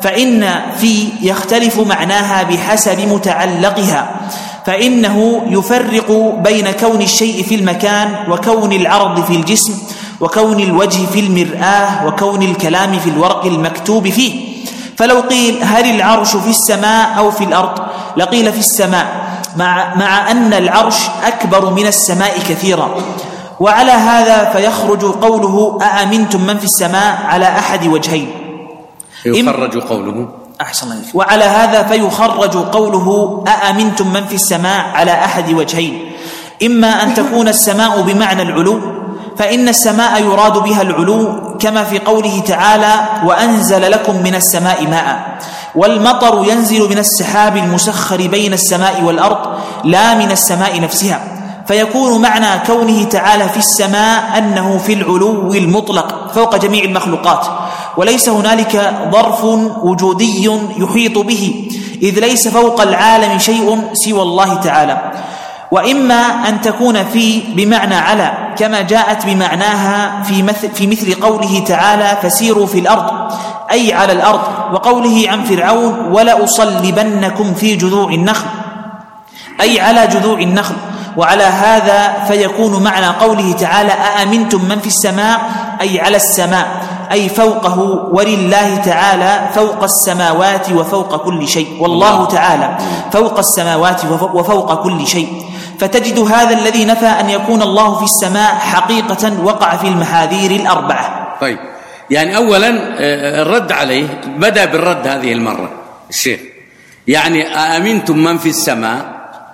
فإن في يختلف معناها بحسب متعلقها، فإنه يفرق بين كون الشيء في المكان وكون العرض في الجسم وكون الوجه في المرآة وكون الكلام في الورق المكتوب فيه. فلو قيل هل العرش في السماء أو في الأرض لقيل في السماء، مع, مع أن العرش أكبر من السماء كثيرا. وعلى هذا فيخرج قوله أأمنتم من في السماء على أحد وجهين. يخرج قوله أحسن الله. وعلى هذا فيخرج قوله أأمنتم من في السماء على أحد وجهين: إما أن تكون السماء بمعنى العلو، فإن السماء يراد بها العلو كما في قوله تعالى: وأنزل لكم من السماء ماء. والمطر ينزل من السحاب المسخر بين السماء والأرض لا من السماء نفسها، فيكون معنى كونه تعالى في السماء أنه في العلو المطلق فوق جميع المخلوقات، وليس هنالك ظرف وجودي يحيط به، إذ ليس فوق العالم شيء سوى الله تعالى. وإما أن تكون في بمعنى على كما جاءت بمعناها في مثل, في مثل قوله تعالى: فسيروا في الأرض، أي على الأرض، وقوله عن فرعون: ولأصلبنكم في جذوع النخل، أي على جذوع النخل. وعلى هذا فيكون معنى قوله تعالى: أأمنتم من في السماء، أي على السماء، أي فوقه، ولله تعالى فوق السماوات وفوق كل شيء، والله تعالى فوق السماوات وفوق كل شيء. فتجد هذا الذي نفى أن يكون الله في السماء حقيقة وقع في المحاذير الأربعة. طيب، يعني أولا الرد عليه بدأ بالرد هذه المرة الشيخ، يعني أأمنتم من في السماء،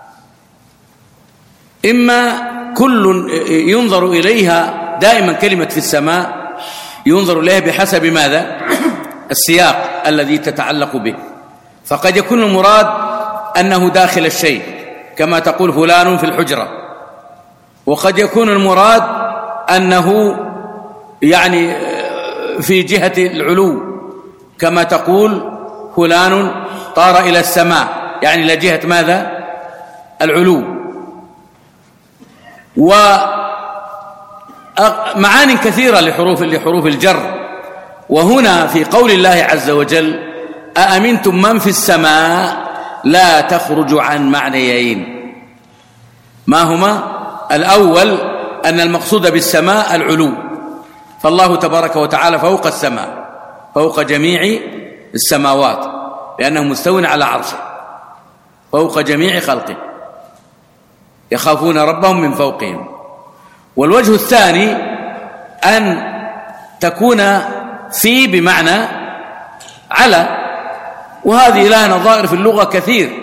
إما كل ينظر إليها دائما كلمة في السماء ينظر إليها بحسب ماذا؟ السياق الذي تتعلق به، فقد يكون المراد أنه داخل الشيء كما تقول فلان في الحجرة، وقد يكون المراد أنه يعني في جهة العلو كما تقول فلان طار إلى السماء، يعني إلى جهة ماذا؟ العلو. ومعاني كثيرة لحروف لحروف الجر. وهنا في قول الله عز وجل: أأمنتم من في السماء، لا تخرج عن معنيين. ما هما؟ الأول أن المقصود بالسماء العلو، فالله تبارك وتعالى فوق السماء، فوق جميع السماوات، لأنه مستوٍ على عرشه فوق جميع خلقه، يخافون ربهم من فوقهم. والوجه الثاني أن تكون في بمعنى على، وهذه لها نظائر في اللغة كثير.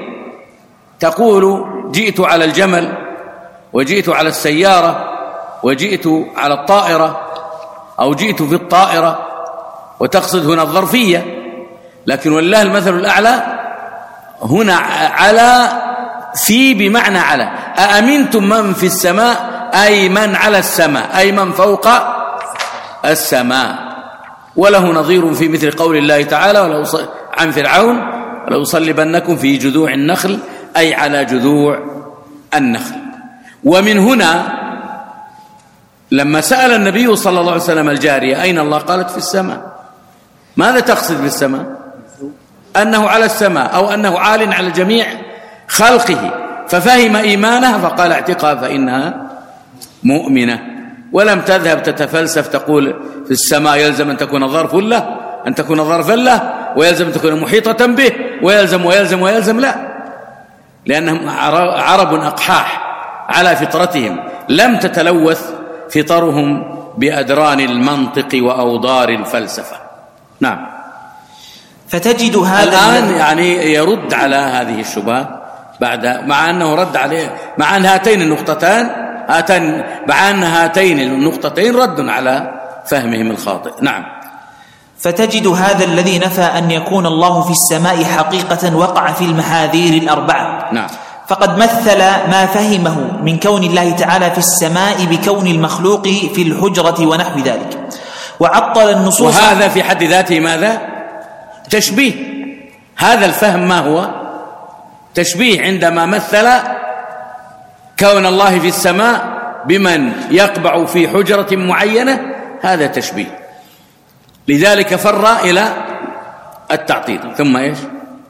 تقول جئت على الجمل، وجئت على السيارة، وجئت على الطائرة، أو جئت في الطائرة، وتقصد هنا الظرفية. لكن ولله المثل الأعلى، هنا على في بمعنى على. أأمنتم من في السماء، أي من على السماء، أي من فوق السماء. وله نظير في مثل قول الله تعالى ولو عن فرعون: ولأصلبنكم في جذوع النخل، أي على جذوع النخل. ومن هنا لما سأل النبي صلى الله عليه وسلم الجارية أين الله، قالت في السماء. ماذا تقصد بالسماء؟ أنه على السماء، أو أنه عال على جميع خلقه، ففهم إيمانها فقال اعتقها فإنها مؤمنة. ولم تذهب تتفلسف تقول في السماء يلزم أن تكون ظرف له، أن تكون ظرفا له، ويلزم أن تكون محيطة به، ويلزم ويلزم ويلزم. لا، لأنهم عرب أقحاح على فطرتهم، لم تتلوث فطرهم بأدران المنطق وأوضار الفلسفة. نعم. فتجد هذا الآن يعني يرد على هذه الشبهات بعد، مع أنه رد عليه، مع أن هاتين النقطتان هاتين مع أن هاتين النقطتين رد على فهمهم الخاطئ. نعم. فتجد هذا الذي نفى أن يكون الله في السماء حقيقة وقع في المحاذير الأربعة. نعم. فقد مثل ما فهمه من كون الله تعالى في السماء بكون المخلوق في الحجرة ونحو ذلك، وعطل النصوص. وهذا في حد ذاته ماذا؟ تشبيه. هذا الفهم ما هو؟ تشبيه. عندما مثل كون الله في السماء بمن يقبع في حجرة معينة، هذا تشبيه. لذلك فر إلى التعطيل. ثم إيش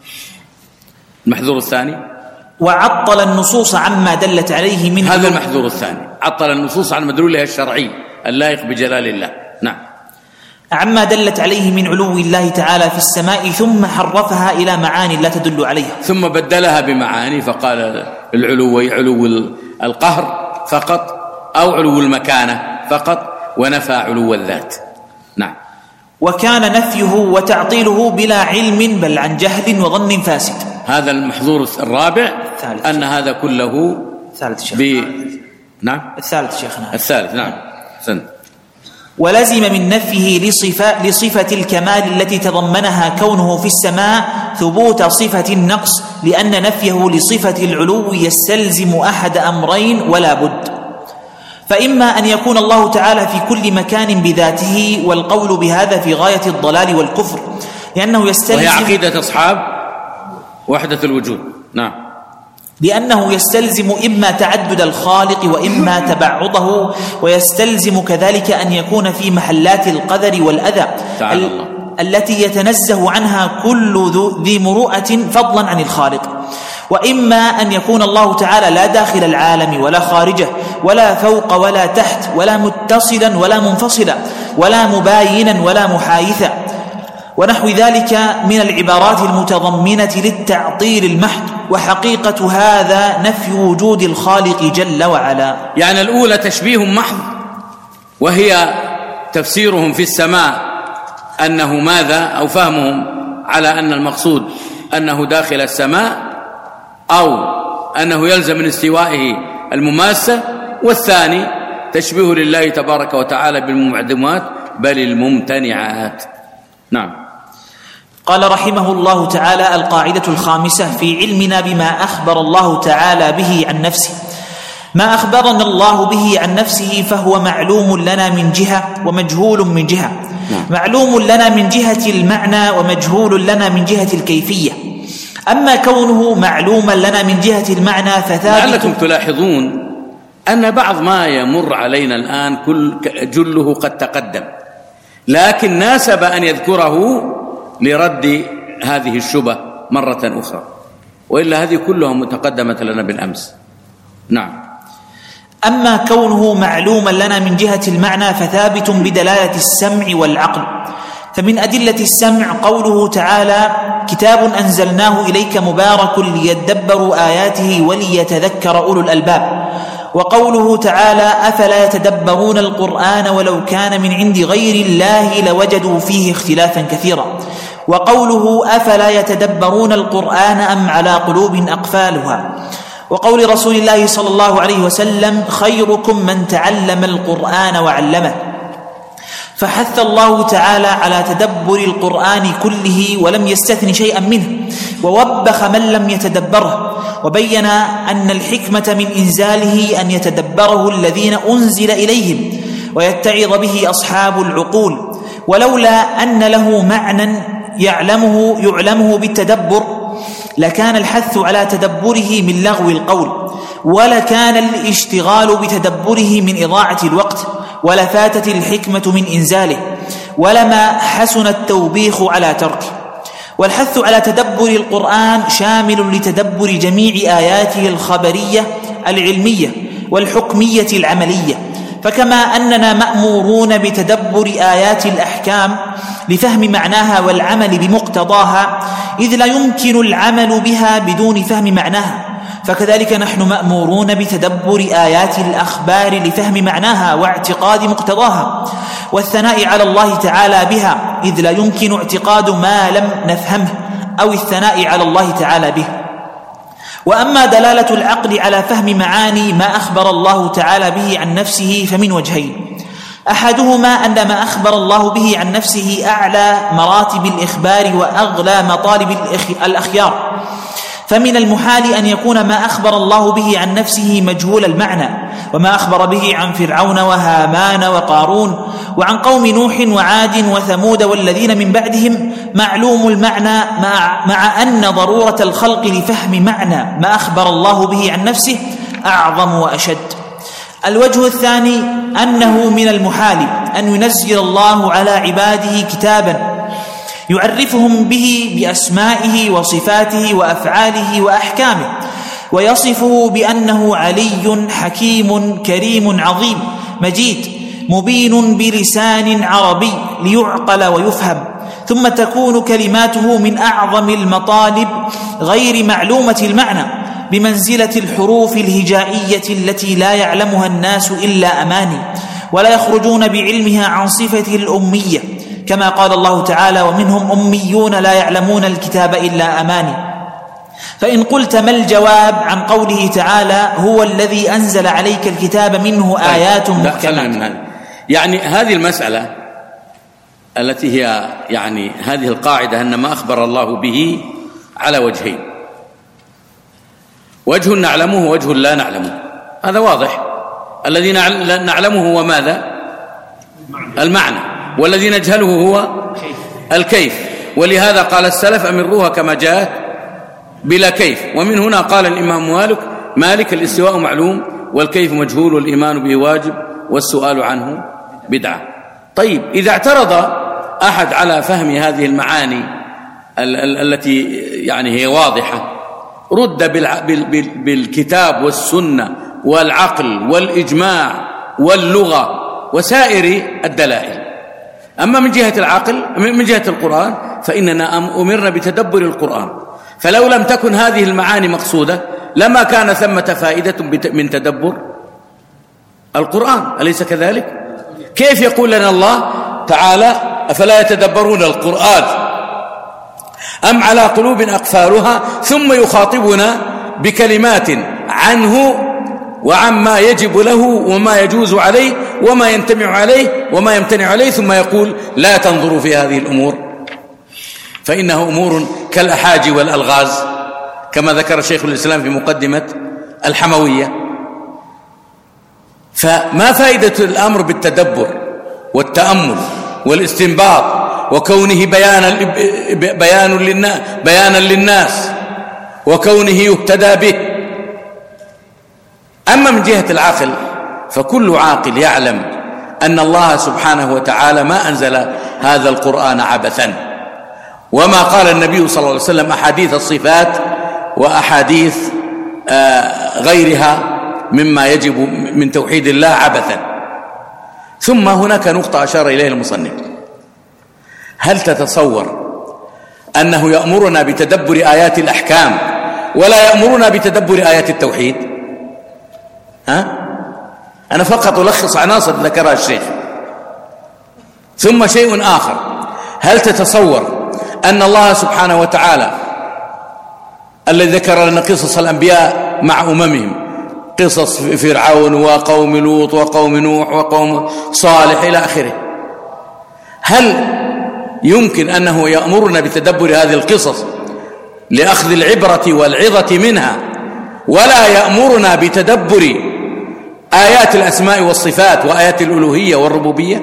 المحذور الثاني؟ وعطل النصوص عما دلت عليه من هذا المحذور الثاني، عطل النصوص عن مدلولها الشرعي اللائق بجلال الله. نعم. عما دلت عليه من علو الله تعالى في السماء ثم حرفها إلى معاني لا تدل عليها، ثم بدلها بمعاني فقال العلو علو القهر فقط أو علو المكانة فقط، ونفى علو الذات. نعم. وكان نفيه وتعطيله بلا علم بل عن جهل وظن فاسد. هذا المحظور الرابع الثالث. أن هذا كله الثالث شيخ. ب... نعم الثالث شيخنا. الثالث. نعم. سنت. ولزم من نفيه لصفة, لصفة الكمال التي تضمنها كونه في السماء ثبوت صفة النقص، لأن نفيه لصفة العلو يستلزم أحد أمرين ولا بد، فإما أن يكون الله تعالى في كل مكان بذاته، والقول بهذا في غاية الضلال والكفر، لأنه يستلزم، وهي عقيدة أصحاب وحدة الوجود. نعم. لأنه يستلزم إما تعدد الخالق وإما تبعضه، ويستلزم كذلك أن يكون في محلات القدر والأذى ال- التي يتنزه عنها كل ذي مروءة فضلا عن الخالق، وإما أن يكون الله تعالى لا داخل العالم ولا خارجه ولا فوق ولا تحت ولا متصلا ولا منفصلا ولا مباينا ولا محايثا ونحو ذلك من العبارات المتضمنة للتعطيل المحض. وحقيقة هذا نفي وجود الخالق جل وعلا. يعني الأولى تشبيه محض، وهي تفسيرهم في السماء أنه ماذا، أو فهمهم على أن المقصود أنه داخل السماء أو أنه يلزم من استوائه المماسة، والثاني تشبيه لله تبارك وتعالى بالمعدمات بل الممتنعات. نعم. قال رحمه الله تعالى: القاعدة الخامسة في علمنا بما أخبر الله تعالى به عن نفسه. ما أخبرنا الله به عن نفسه فهو معلوم لنا من جهة ومجهول من جهة. معلوم لنا من جهة المعنى ومجهول لنا من جهة الكيفية. أما كونه معلوما لنا من جهة المعنى فثابت. لعلكم تلاحظون أن بعض ما يمر علينا الآن كل جله قد تقدم، لكن ناسب أن يذكره لرد هذه الشبه مرة أخرى، وإلا هذه كلها متقدمة لنا بالأمس. نعم. أما كونه معلوما لنا من جهة المعنى فثابت بدلالة السمع والعقل. فمن أدلة السمع قوله تعالى: كتاب أنزلناه إليك مبارك ليدبروا آياته وليتذكر أولو الألباب. وقوله تعالى: أفلا يتدبرون القرآن ولو كان من عند غير الله لوجدوا فيه اختلافا كثيرا. وقوله: أفلا يتدبرون القرآن أم على قلوب أقفالها. وقول رسول الله صلى الله عليه وسلم: خيركم من تعلم القرآن وعلمه. فحث الله تعالى على تدبر القرآن كله ولم يستثن شيئا منه، ووبخ من لم يتدبره، وبين أن الحكمة من إنزاله أن يتدبره الذين أنزل إليهم ويتعظ به أصحاب العقول، ولولا أن له معنى يعلمه يعلمه بالتدبر لكان الحث على تدبره من لغو القول، ولكان الاشتغال بتدبره من إضاعة الوقت، ولفاتت الحكمة من إنزاله، ولما حسن التوبيخ على تركه. والحث على تدبر القرآن شامل لتدبر جميع آياته الخبرية العلمية والحكمية العملية. فكما أننا مأمورون بتدبر آيات الأحكام لفهم معناها والعمل بمقتضاها، إذ لا يمكن العمل بها بدون فهم معناها، فكذلك نحن مأمورون بتدبر آيات الأخبار لفهم معناها واعتقاد مقتضاها، والثناء على الله تعالى بها، إذ لا يمكن اعتقاد ما لم نفهمه أو الثناء على الله تعالى به. وأما دلالة العقل على فهم معاني ما أخبر الله تعالى به عن نفسه فمن وجهين: أحدهما أن ما أخبر الله به عن نفسه أعلى مراتب الإخبار وأغلى مطالب الأخيار، فمن المحال أن يكون ما أخبر الله به عن نفسه مجهول المعنى، وما أخبر به عن فرعون وهامان وقارون وعن قوم نوح وعاد وثمود والذين من بعدهم معلوم المعنى، مع, مع أن ضرورة الخلق لفهم معنى ما أخبر الله به عن نفسه أعظم وأشد. الوجه الثاني أنه من المحال أن ينزل الله على عباده كتابا يعرفهم به بأسمائه وصفاته وأفعاله وأحكامه، ويصفه بأنه علي حكيم كريم عظيم مجيد مبين بلسان عربي ليعقل ويفهم، ثم تكون كلماته من أعظم المطالب غير معلومة المعنى بمنزلة الحروف الهجائية التي لا يعلمها الناس إلا أماني، ولا يخرجون بعلمها عن صفة الأمية، كما قال الله تعالى: ومنهم أميون لا يعلمون الكتاب إلا أماني. فإن قلت ما الجواب عن قوله تعالى: هو الذي أنزل عليك الكتاب منه آيات محكمات؟ يعني هذه المسألة التي هي يعني هذه القاعدة أن ما أخبر الله به على وجهين: وجه نعلمه ووجه لا نعلمه، هذا واضح. الذي نعلمه هو ماذا؟ المعنى، والذي نجهله هو الكيف. ولهذا قال السلف: أمروها كما جاءت بلا كيف. ومن هنا قال الإمام مالك مالك الاستواء معلوم والكيف مجهول والإيمان به واجب والسؤال عنه بدعة. طيب، إذا اعترض أحد على فهم هذه المعاني ال- ال- التي يعني هي واضحة، رد بالكتاب والسنة والعقل والإجماع واللغة وسائر الدلائل. أما من جهة العقل، من جهة القرآن، فإننا أمرنا بتدبر القرآن، فلو لم تكن هذه المعاني مقصودة لما كان ثمة فائدة من تدبر القرآن، أليس كذلك؟ كيف يقول لنا الله تعالى: أفلا يتدبرون القرآن أم على قلوب أقفالها، ثم يخاطبنا بكلمات عنه وعما يجب له وما يجوز عليه وما ينتمع عليه وما يمتنع عليه، ثم يقول: لا تنظروا في هذه الأمور فإنه أمور كالأحاجي والألغاز، كما ذكر شيخ الإسلام في مقدمة الحموية. فما فائدة الأمر بالتدبر والتأمل والاستنباط وكونه بيانا بيان للناس بيانا للناس وكونه يهتدى به؟ أما من جهة العقل، فكل عاقل يعلم أن الله سبحانه وتعالى ما أنزل هذا القرآن عبثا، وما قال النبي صلى الله عليه وسلم أحاديث الصفات وأحاديث غيرها مما يجب من توحيد الله عبثا. ثم هناك نقطة أشار إليها المصنف: هل تتصور أنه يأمرنا بتدبر آيات الأحكام ولا يأمرنا بتدبر آيات التوحيد؟ ها؟ أنا فقط ألخص عناصر ذكرها الشيخ. ثم شيء آخر: هل تتصور أن الله سبحانه وتعالى الذي ذكر لنا قصص الأنبياء مع أممهم، قصص فرعون وقوم لوط وقوم نوح وقوم صالح إلى آخره، هل يمكن أنه يأمرنا بتدبر هذه القصص لأخذ العبرة والعظة منها، ولا يأمرنا بتدبر آيات الأسماء والصفات وآيات الألوهية والربوبية؟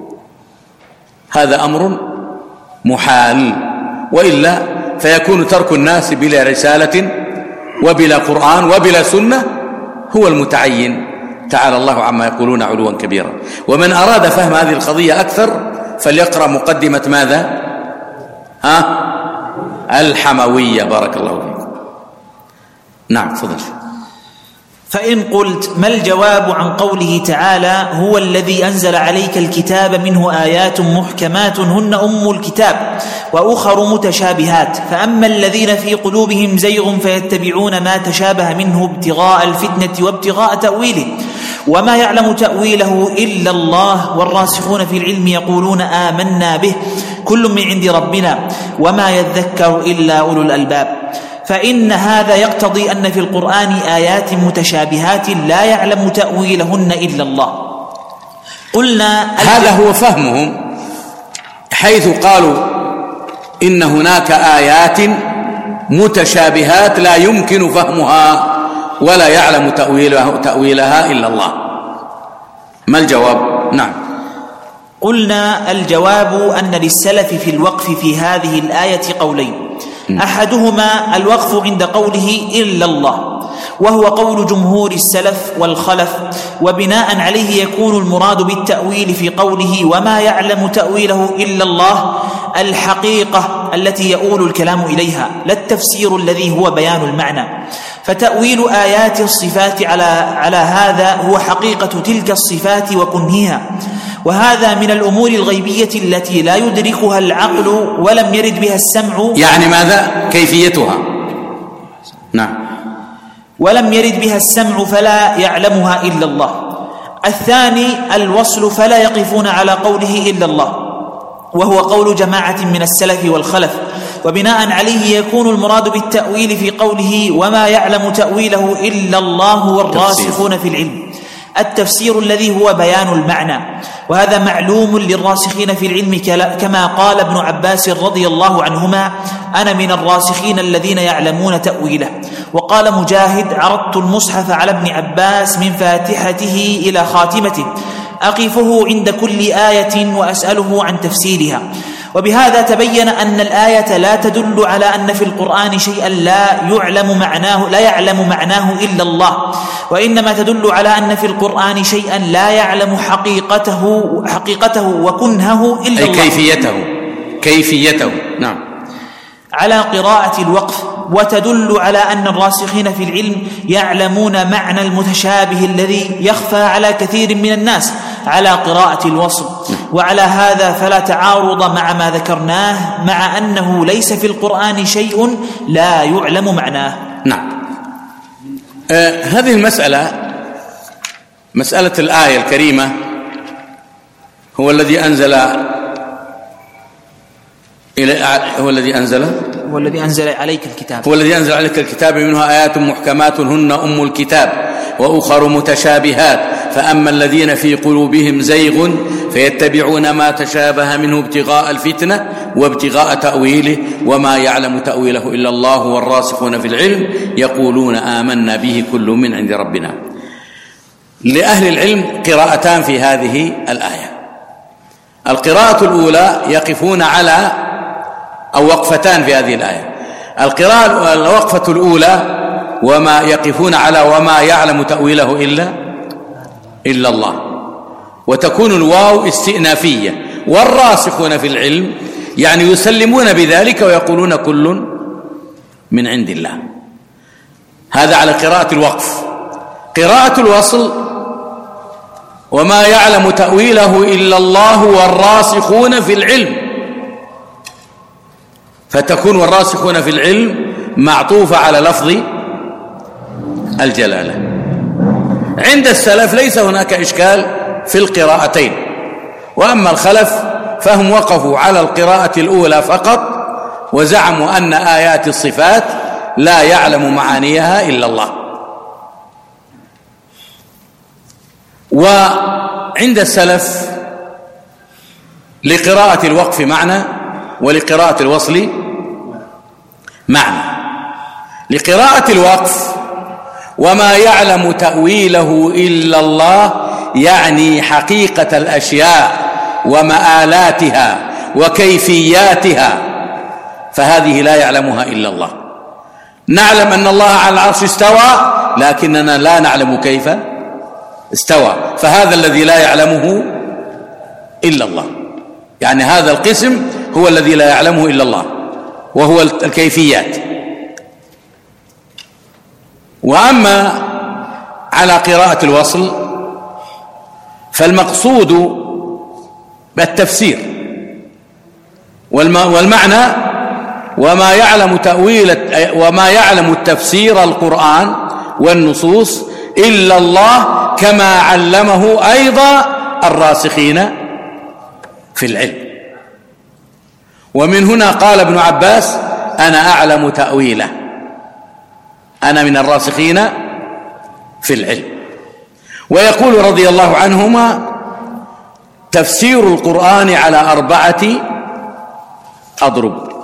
هذا أمر محال، وإلا فيكون ترك الناس بلا رسالة وبلا قرآن وبلا سنة هو المتعين، تعالى الله عما يقولون علوا كبيرا. ومن أراد فهم هذه القضية أكثر فليقرأ مقدمة ماذا؟ ها؟ الحموية، بارك الله فيكم. نعم، تفضل. فإن قلت ما الجواب عن قوله تعالى: هو الذي أنزل عليك الكتاب منه آيات محكمات هن أم الكتاب وأخر متشابهات، فأما الذين في قلوبهم زيغ فيتبعون ما تشابه منه ابتغاء الفتنة وابتغاء تأويله وما يعلم تأويله إلا الله، والراسخون في العلم يقولون آمنا به كل من عند ربنا وما يذكر إلا أولو الألباب. فإن هذا يقتضي أن في القرآن آيات متشابهات لا يعلم تأويلهن إلا الله. قلنا هذا هو فهمهم، حيث قالوا إن هناك آيات متشابهات لا يمكن فهمها ولا يعلم تأويلها, تأويلها إلا الله. ما الجواب؟ نعم، قلنا الجواب أن للسلف في الوقف في هذه الآية قولين: أحدهما الوقف عند قوله إلا الله، وهو قول جمهور السلف والخلف، وبناء عليه يكون المراد بالتأويل في قوله وما يعلم تأويله إلا الله الحقيقة التي يؤول الكلام إليها، لا التفسير الذي هو بيان المعنى. فتأويل آيات الصفات على على هذا هو حقيقة تلك الصفات وكنهها، وهذا من الأمور الغيبية التي لا يدركها العقل ولم يرد بها السمع. يعني ماذا؟ كيفيتها. نعم. ولم يرد بها السمع فلا يعلمها إلا الله. الثاني الوصل، فلا يقفون على قوله إلا الله، وهو قول جماعة من السلف والخلف، وبناء عليه يكون المراد بالتأويل في قوله وما يعلم تأويله إلا الله والراسخون في العلم التفسير الذي هو بيان المعنى، وهذا معلوم للراسخين في العلم، كما قال ابن عباس رضي الله عنهما: أنا من الراسخين الذين يعلمون تأويله. وقال مجاهد: عرضت المصحف على ابن عباس من فاتحته إلى خاتمته أقفه عند كل آية وأسأله عن تفسيرها. وبهذا تبين أن الآية لا تدل على أن في القرآن شيئا لا يعلم معناه لا يعلم معناه إلا الله، وإنما تدل على أن في القرآن شيئا لا يعلم حقيقته حقيقته وكنهه إلا أي الله، كيفيته كيفيته نعم، على قراءة الوقف. وتدل على أن الراسخين في العلم يعلمون معنى المتشابه الذي يخفى على كثير من الناس على قراءة الوصل. وعلى هذا فلا تعارض مع ما ذكرناه، مع أنه ليس في القرآن شيء لا يعلم معناه. نعم. آه هذه المسألة، مسألة الآية الكريمة، هو الذي أنزل إلى هو الذي أنزل هو الذي أنزل عليك الكتاب هو الذي أنزل عليك الكتاب منها آيات محكمات هن أم الكتاب وأخر متشابهات فأما الذين في قلوبهم زيغ فيتبعون ما تشابه منه ابتغاء الفتنة وابتغاء تأويله وما يعلم تأويله إلا الله والراسخون في العلم يقولون آمنا به كل من عند ربنا. لأهل العلم قراءتان في هذه الآية. القراءة الأولى يقفون على أو وقفتان في هذه الآية. القراءة الوقفة الأولى وما يقفون على وما يعلم تأويله إلا إلا الله، وتكون الواو استئنافية، والراسخون في العلم يعني يسلمون بذلك ويقولون كل من عند الله. هذا على قراءة الوقف. قراءة الوصل وما يعلم تأويله إلا الله والراسخون في العلم، فتكون والراسخون في العلم معطوفة على لفظ الجلالة. عند السلف ليس هناك إشكال في القراءتين، وأما الخلف فهم وقفوا على القراءة الأولى فقط وزعموا أن آيات الصفات لا يعلم معانيها إلا الله. وعند السلف لقراءة الوقف معنى ولقراءة الوصل معنى. لقراءة الوقف وما يعلم تأويله إلا الله يعني حقيقة الأشياء ومآلاتها وكيفياتها، فهذه لا يعلمها إلا الله. نعلم أن الله على العرش استوى لكننا لا نعلم كيف استوى، فهذا الذي لا يعلمه إلا الله. يعني هذا القسم هو الذي لا يعلمه إلا الله، وهو الكيفيات. وأما على قراءة الوصل فالمقصود بالتفسير والمعنى وما يعلم تأويل وما يعلم التفسير القرآن والنصوص إلا الله، كما علمه أيضا الراسخين في العلم. ومن هنا قال ابن عباس: أنا أعلم تأويله، أنا من الراسخين في العلم. ويقول رضي الله عنهما: تفسير القرآن على أربعة أضرب،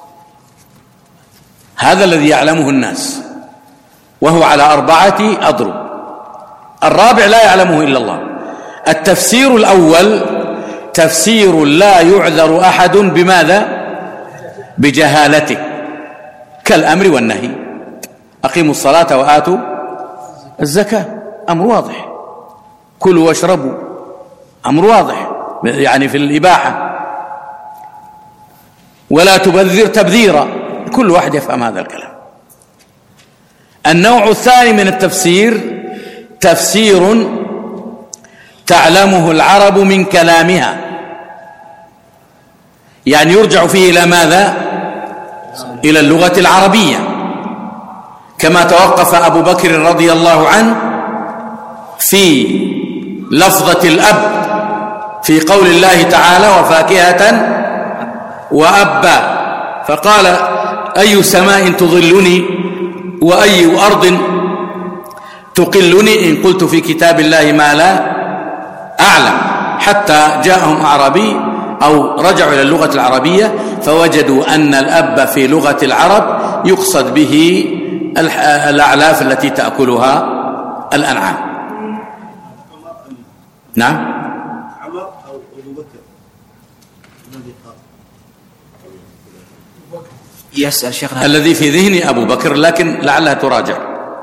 هذا الذي يعلمه الناس، وهو على أربعة أضرب، الرابع لا يعلمه إلا الله. التفسير الأول تفسير لا يعذر أحد بماذا؟ بجهالته، كالأمر والنهي، أقيموا الصلاة وآتوا الزكاة، أمر واضح، كلوا واشربوا، أمر واضح يعني في الإباحة. ولا تبذر تبذيرا، كل واحد يفهم هذا الكلام. النوع الثاني من التفسير تفسير تعلمه العرب من كلامها، يعني يرجع فيه إلى ماذا؟ إلى اللغة العربية، كما توقف أبو بكر رضي الله عنه في لفظة الأب في قول الله تعالى وفاكهة وأبا، فقال أي سماء تظلني وأي أرض تقلني إن قلت في كتاب الله ما لا أعلم، حتى جاءهم أعرابي أو رجعوا إلى اللغة العربية فوجدوا أن الأب في لغة العرب يقصد به الأعلاف التي تأكلها الأنعام. نعم. يسأل شيخنا الذي في ذهني أبو بكر، لكن لعلها تراجع.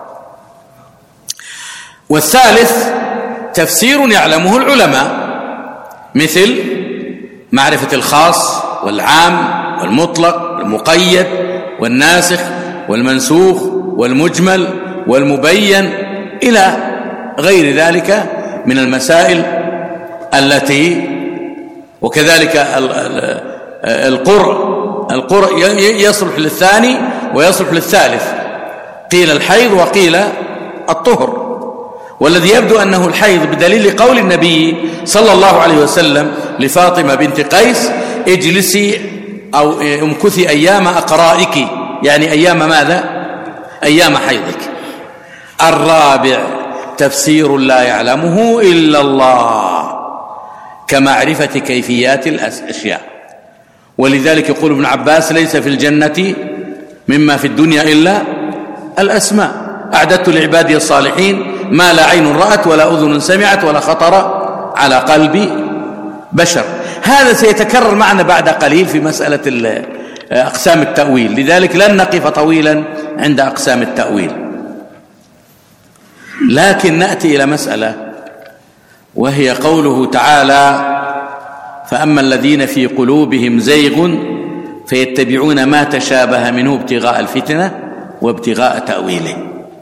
والثالث تفسير يعلمه العلماء، مثل معرفة الخاص والعام والمطلق والمقيد والناسخ والمنسوخ والمجمل والمبين إلى غير ذلك من المسائل التي، وكذلك القرء القرء يصلح للثاني ويصلح للثالث، قيل الحيض وقيل الطهر، والذي يبدو أنه الحيض بدليل قول النبي صلى الله عليه وسلم لفاطمة بنت قيس اجلسي أو امكثي أيام أقرائك، يعني أيام ماذا؟ أيام حيضك. الرابع تفسير لا يعلمه إلا الله كمعرفة كيفيات الأشياء، ولذلك يقول ابن عباس ليس في الجنة مما في الدنيا إلا الأسماء، أعددت لعبادي الصالحين ما لا عين رأت ولا أذن سمعت ولا خطر على قلب بشر. هذا سيتكرر معنا بعد قليل في مسألة أقسام التأويل، لذلك لن نقف طويلا عند أقسام التأويل، لكن نأتي إلى مسألة وهي قوله تعالى فأما الذين في قلوبهم زيغ فيتبعون ما تشابه منه ابتغاء الفتنة وابتغاء تأويله.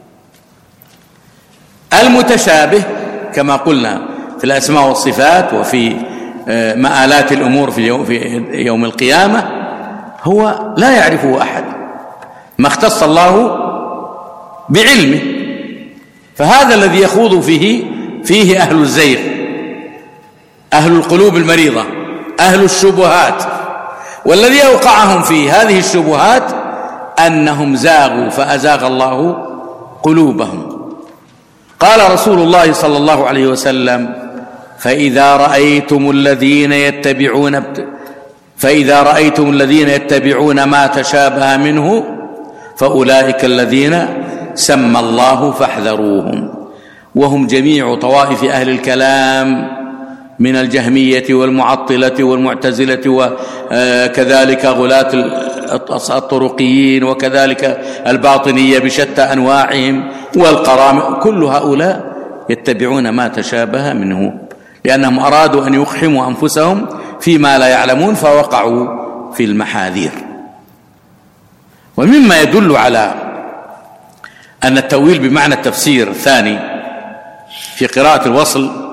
المتشابه كما قلنا في الأسماء والصفات وفي مآلات الأمور في يوم القيامة هو لا يعرفه أحد، ما اختص الله بعلمه، فهذا الذي يخوض فيه فيه أهل الزيغ، أهل القلوب المريضة، أهل الشبهات، والذي أوقعهم في هذه الشبهات أنهم زاغوا فأزاغ الله قلوبهم. قال رسول الله صلى الله عليه وسلم فإذا رأيتم الذين يتبعون فإذا رأيتم الذين يتبعون ما تشابه منه فأولئك الذين سمى الله فاحذروهم، وهم جميع طوائف أهل الكلام من الجهمية والمعطلة والمعتزلة وكذلك غلاة الطرقيين وكذلك الباطنية بشتى أنواعهم والقرامطة، كل هؤلاء يتبعون ما تشابه منه لأنهم أرادوا أن يقحموا أنفسهم فيما لا يعلمون فوقعوا في المحاذير. ومما يدل على أن التأويل بمعنى التفسير الثاني في قراءة الوصل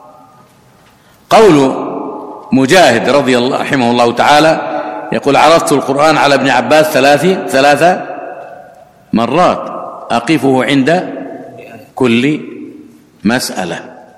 قول مجاهد رضي الله رحمه الله تعالى يقول عرضت القرآن على ابن عباس ثلاث ثلاث مرات أقفه عند كل مسألة.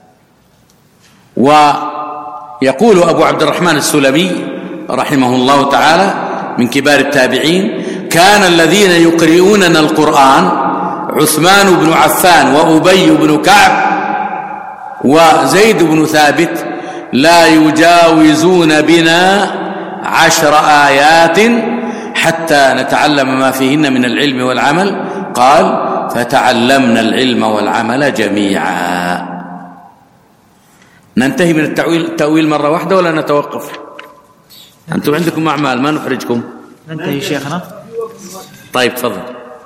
ويقول أبو عبد الرحمن السلمي رحمه الله تعالى من كبار التابعين كان الذين يقرؤوننا القرآن عثمان بن عفان وأبي بن كعب وزيد بن ثابت لا يجاوزون بنا عشر آيات حتى نتعلم ما فيهن من العلم والعمل. قال فتعلمنا العلم والعمل جميعا. ننتهي من التأويل التأويل مرة واحدة ولا نتوقف؟ أنتم عندكم أعمال ما نحرجكم. ننتهي شيخنا. طيب تفضل.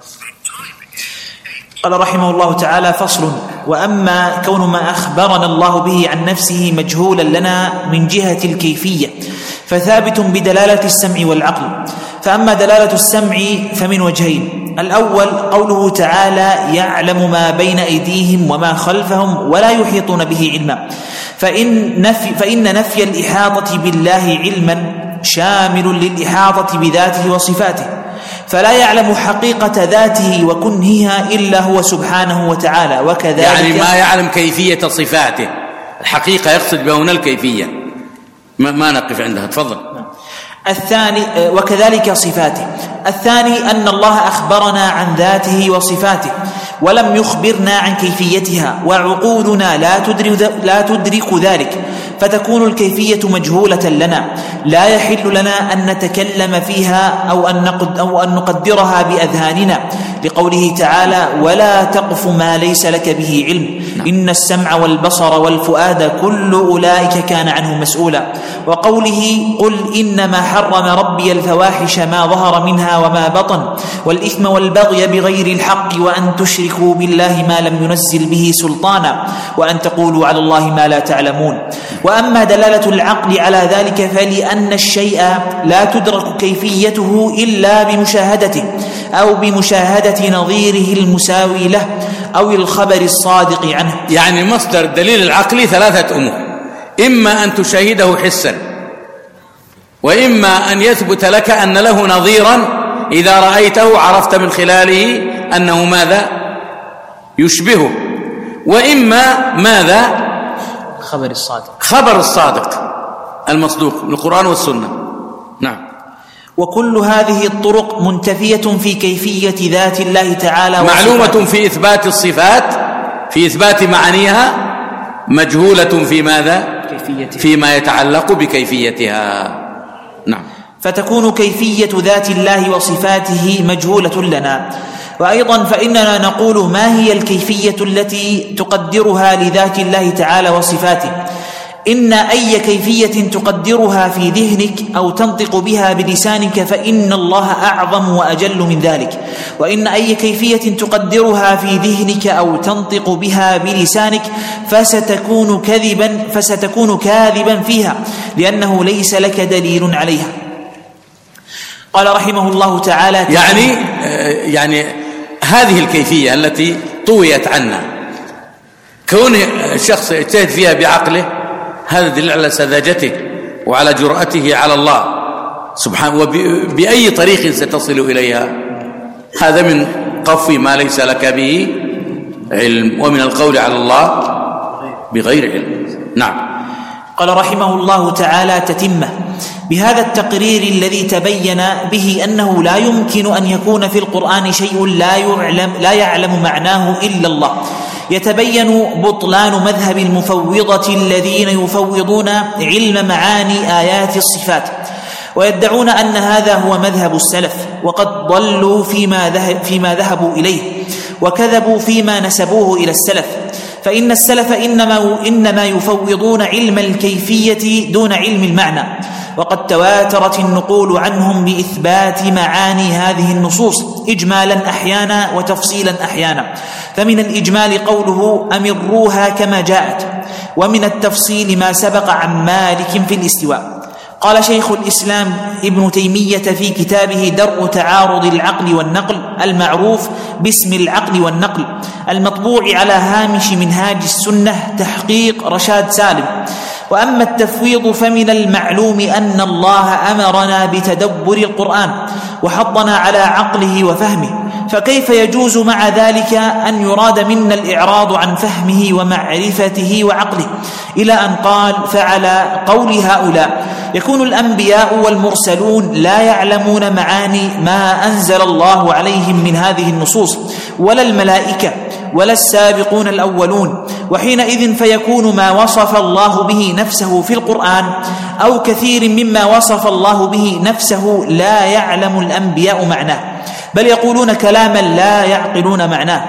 قال رحمه الله تعالى فصل وأما كون ما أخبرنا الله به عن نفسه مجهولا لنا من جهة الكيفية فثابت بدلالة السمع والعقل. فأما دلالة السمع فمن وجهين: الأول قوله تعالى: يعلم ما بين أيديهم وما خلفهم ولا يحيطون به علما، فإن نفي, فإن نفي الإحاطة بالله علما شامل للإحاطة بذاته وصفاته، فلا يعلم حقيقة ذاته وكنهها إلا هو سبحانه وتعالى. وكذلك يعني ما يعلم كيفية صفاته، الحقيقة يقصد بها هنا الكيفية، ما, ما نقف عندها. تفضل. الثاني وكذلك صفاته. الثاني أن الله أخبرنا عن ذاته وصفاته ولم يخبرنا عن كيفيتها، وعقولنا لا تدرك, لا تدرك ذلك، فتكون الكيفية مجهولة لنا، لا يحل لنا أن نتكلم فيها أو أن, نقد أو أن نقدرها بأذهاننا، لقوله تعالى: ولا تقف ما ليس لك به علم إن السمع والبصر والفؤاد كل أولئك كان عنه مسؤولا. وقوله: قل إنما حرم ربي الفواحش ما ظهر منها وما بطن والإثم والبغي بغير الحق وأن تشركوا بالله ما لم ينزل به سلطانا وأن تقولوا على الله ما لا تعلمون. وأما دلالة العقل على ذلك فلأن الشيء لا تدرك كيفيته إلا بمشاهدته أو بمشاهدة نظيره المساوي له أو الخبر الصادق عنه. يعني مصدر الدليل العقلي ثلاثة أمور: إما أن تشاهده حسا، وإما أن يثبت لك أن له نظيرا إذا رأيته عرفت من خلاله أنه ماذا يشبهه، وإما ماذا خبر الصادق خبر الصادق المصدوق من القرآن والسنة. نعم. وكل هذه الطرق منتفية في كيفية ذات الله تعالى، معلومة في إثبات الصفات، في إثبات معانيها، مجهولة في ماذا؟ كيفيتها، فيما يتعلق بكيفيتها. نعم. فتكون كيفية ذات الله وصفاته مجهولة لنا. وأيضا فإننا نقول: ما هي الكيفية التي تقدرها لذات الله تعالى وصفاته؟ إن أي كيفية تقدرها في ذهنك أو تنطق بها بلسانك فإن الله أعظم وأجل من ذلك، وإن أي كيفية تقدرها في ذهنك أو تنطق بها بلسانك فستكون كذبا فستكون كاذبا فيها، لأنه ليس لك دليل عليها. قال رحمه الله تعالى: يعني يعني هذه الكيفية التي طويت عنا، كون الشخص يجتهد فيها بعقله، هذا دليل على سذاجته وعلى جرأته على الله سبحانه. وبأي طريق ستصل إليها؟ هذا من قف ما ليس لك به علم، ومن القول على الله بغير علم. نعم. قال رحمه الله تعالى تتمة: بهذا التقرير الذي تبين به أنه لا يمكن أن يكون في القرآن شيء لا يعلم, لا يعلم معناه إلا الله، يتبين بطلان مذهب المفوضة الذين يفوضون علم معاني آيات الصفات، ويدعون أن هذا هو مذهب السلف، وقد ضلوا فيما, ذهب فيما ذهبوا إليه، وكذبوا فيما نسبوه إلى السلف. فإن السلف إنما, إنما يفوضون علم الكيفية دون علم المعنى، وقد تواترت النقول عنهم بإثبات معاني هذه النصوص إجمالا أحيانا وتفصيلا أحيانا. فمن الإجمال قوله: أمروها كما جاءت، ومن التفصيل ما سبق عن مالك في الاستواء. قال شيخ الإسلام ابن تيمية في كتابه درء تعارض العقل والنقل المعروف باسم العقل والنقل، المطبوع على هامش منهاج السنة تحقيق رشاد سالم: وأما التفويض فمن المعلوم أن الله أمرنا بتدبر القرآن وحضنا على عقله وفهمه، فكيف يجوز مع ذلك أن يراد منا الإعراض عن فهمه ومعرفته وعقله؟ إلى أن قال: فعلى قول هؤلاء يكون الأنبياء والمرسلون لا يعلمون معاني ما أنزل الله عليهم من هذه النصوص، ولا الملائكة ولا السابقون الأولون، وحينئذ فيكون ما وصف الله به نفسه في القرآن أو كثير مما وصف الله به نفسه لا يعلم الأنبياء معناه، بل يقولون كلاما لا يعقلون معناه.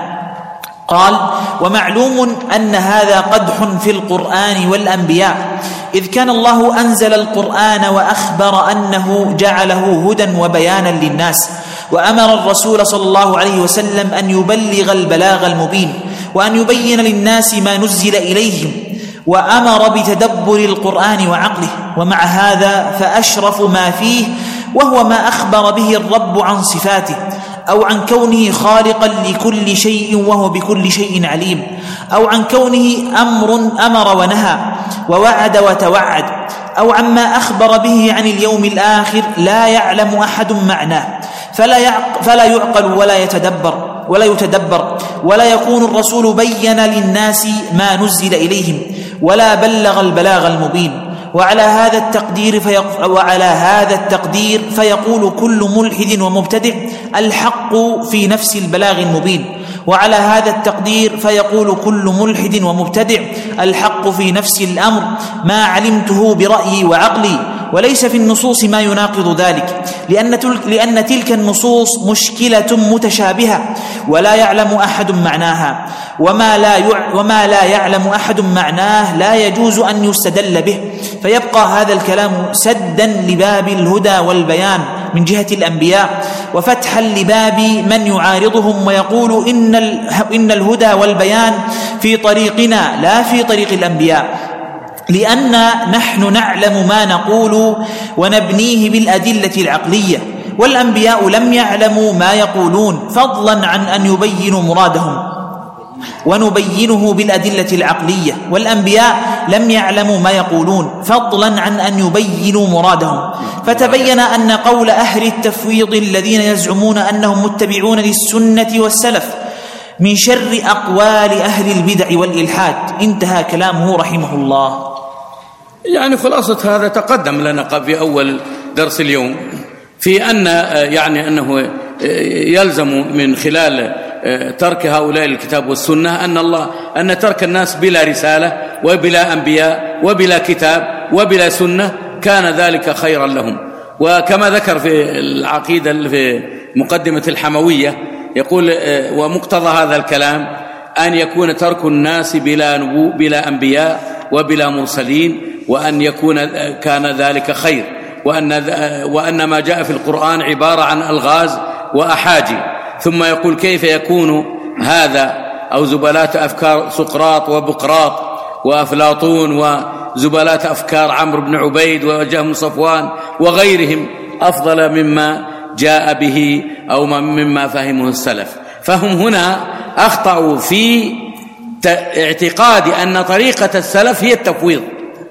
قال: ومعلوم أن هذا قدح في القرآن والأنبياء، إذ كان الله أنزل القرآن وأخبر أنه جعله هدى وبيانا للناس، وأمر الرسول صلى الله عليه وسلم أن يبلغ البلاغ المبين، وأن يبين للناس ما نزل إليهم، وأمر بتدبر القرآن وعقله. ومع هذا فأشرف ما فيه وهو ما أخبر به الرب عن صفاته أو عن كونه خالقا لكل شيء وهو بكل شيء عليم، أو عن كونه أمر أمر ونهى ووعد وتوعد، أو عما أخبر به عن اليوم الآخر لا يعلم أحد معناه فلا يعق فلا يعقل ولا يتدبر ولا يتدبر ولا يكون الرسول بين للناس ما نزل إليهم ولا بلغ البلاغ المبين. وعلى هذا التقدير فيق... وعلى هذا التقدير فيقول كل ملحد ومبتدع الحق في نفس البلاغ المبين. وعلى هذا التقدير فيقول كل ملحد ومبتدع الحق في نفس الأمر ما علمته برأيي وعقلي، وليس في النصوص ما يناقض ذلك، لأن تلك, لأن تلك النصوص مشكلة متشابهة ولا يعلم أحد معناها، وما لا, يع... وما لا يعلم أحد معناه لا يجوز أن يستدل به، فيبقى هذا الكلام سدا لباب الهدى والبيان من جهة الأنبياء، وفتحا لباب من يعارضهم ويقول إن, ال... إن الهدى والبيان في طريقنا لا في طريق الأنبياء، لأن نحن نعلم ما نقول ونبنيه بالأدلة العقلية، والأنبياء لم يعلموا ما يقولون فضلا عن أن يبينوا مرادهم ونبينه بالأدلة العقلية، والأنبياء لم يعلموا ما يقولون فضلا عن أن يبينوا مرادهم. فتبين أن قول أهل التفويض الذين يزعمون أنهم متبعون للسنة والسلف من شر أقوال أهل البدع والإلحاد. انتهى كلامه رحمه الله. يعني خلاصة هذا تقدم لنا في أول درس اليوم في أن يعني أنه يلزم من خلال ترك هؤلاء الكتاب والسنة أن الله أن ترك الناس بلا رسالة وبلا أنبياء وبلا كتاب وبلا سنة كان ذلك خيرا لهم. وكما ذكر في العقيدة في مقدمة الحموية يقول ومقتضى هذا الكلام أن يكون ترك الناس بلا نبو بلا أنبياء وبلا مرسلين، وأن يكون كان ذلك خير، وأن, وأن ما جاء في القرآن عبارة عن ألغاز وأحاجي. ثم يقول كيف يكون هذا أو زبلات أفكار سقراط وبقراط وأفلاطون وزبلات أفكار عمرو بن عبيد وجهم صفوان وغيرهم أفضل مما جاء به أو مما فهمه السلف. فهم هنا أخطأوا في اعتقاد أن طريقة السلف هي التفويض،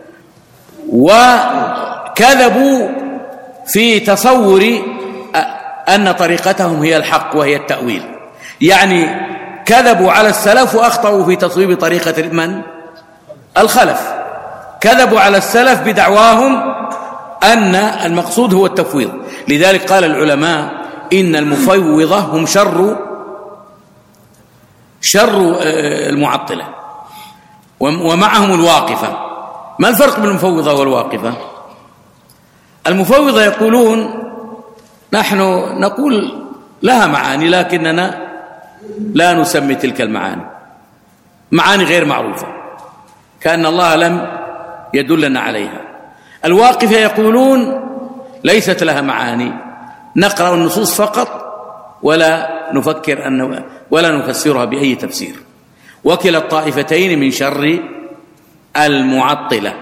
وكذبوا في تصور أن طريقتهم هي الحق وهي التأويل. يعني كذبوا على السلف وأخطأوا في تصويب طريقة من؟ الخلف. كذبوا على السلف بدعواهم أن المقصود هو التفويض. لذلك قال العلماء إن المفوضة هم شر شر المعطلة ومعهم الواقفة. ما الفرق بين المفوضة والواقفة؟ المفوضة يقولون نحن نقول لها معاني لكننا لا نسمي تلك المعاني، معاني غير معروفة كأن الله لم يدلنا عليها. الواقفة يقولون ليست لها معاني، نقرأ النصوص فقط ولا نفكر أن ولا نفسرها بأي تفسير. وكلا الطائفتين من شر المعطلة.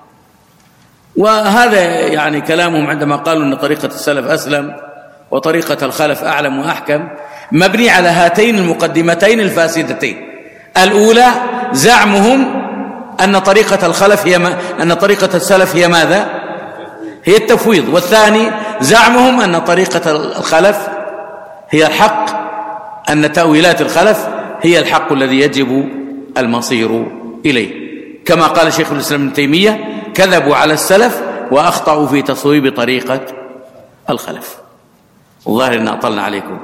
وهذا يعني كلامهم عندما قالوا أن طريقة السلف أسلم وطريقة الخلف أعلم وأحكم مبني على هاتين المقدمتين الفاسدتين. الأولى زعمهم أن طريقة الخلف هي ما أن طريقة السلف هي ماذا؟ هي التفويض. والثاني زعمهم أن طريقة الخلف هي الحق، أن تأويلات الخلف هي الحق الذي يجب المصير إليه. كما قال شيخ الإسلام ابن تيمية كذبوا على السلف وأخطأوا في تصويب طريقة الخلف. والله إن أطلنا عليكم.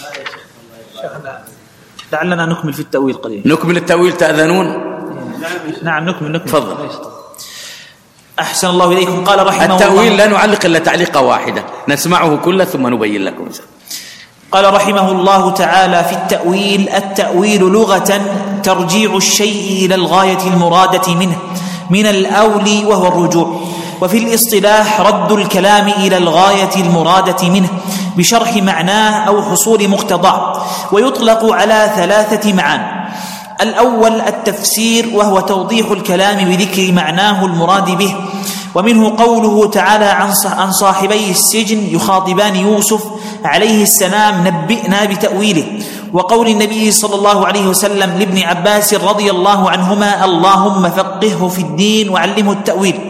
لعلنا نكمل في التأويل قليلا. نكمل التأويل تأذنون؟ نعم نكمل نكمل. تفضل. أحسن الله إليكم. قال رحمه الله التأويل لا نعلق إلا تعليقة واحدة نسمعه كله ثم نبين لكم. قال رحمه الله تعالى في التأويل: التأويل لغة ترجيع الشيء إلى الغاية المرادة منه من الأول وهو الرجوع، وفي الاصطلاح رد الكلام إلى الغاية المرادة منه بشرح معناه أو حصول مقتضاه، ويطلق على ثلاثة معان: الأول التفسير، وهو توضيح الكلام بذكر معناه المراد به، ومنه قوله تعالى عن صاحبي السجن يخاطبان يوسف عليه السلام نبئنا بتأويله، وقول النبي صلى الله عليه وسلم لابن عباس رضي الله عنهما اللهم فقهه في الدين وعلمه التأويل.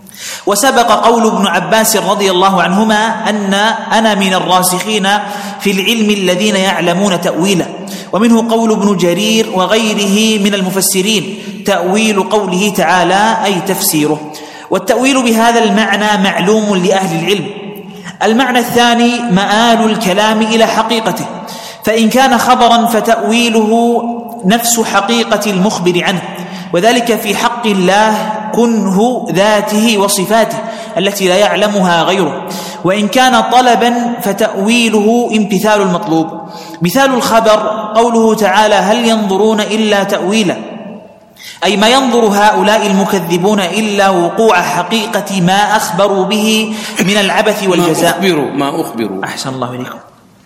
وسبق قول ابن عباس رضي الله عنهما أن أنا من الراسخين في العلم الذين يعلمون تأويله، ومنه قول ابن جرير وغيره من المفسرين تأويل قوله تعالى أي تفسيره. والتأويل بهذا المعنى معلوم لأهل العلم. المعنى الثاني مآل الكلام إلى حقيقته، فإن كان خبرا فتأويله نفس حقيقة المخبر عنه، وذلك في حق الله كنه ذاته وصفاته التي لا يعلمها غيره. وإن كان طلبا فتأويله امتثال المطلوب. مثال الخبر قوله تعالى هل ينظرون إلا تأويله، أي ما ينظر هؤلاء المكذبون إلا وقوع حقيقة ما أخبروا به من العبث والجزاء. ما أخبروا ما أخبروا أحسن الله إليكم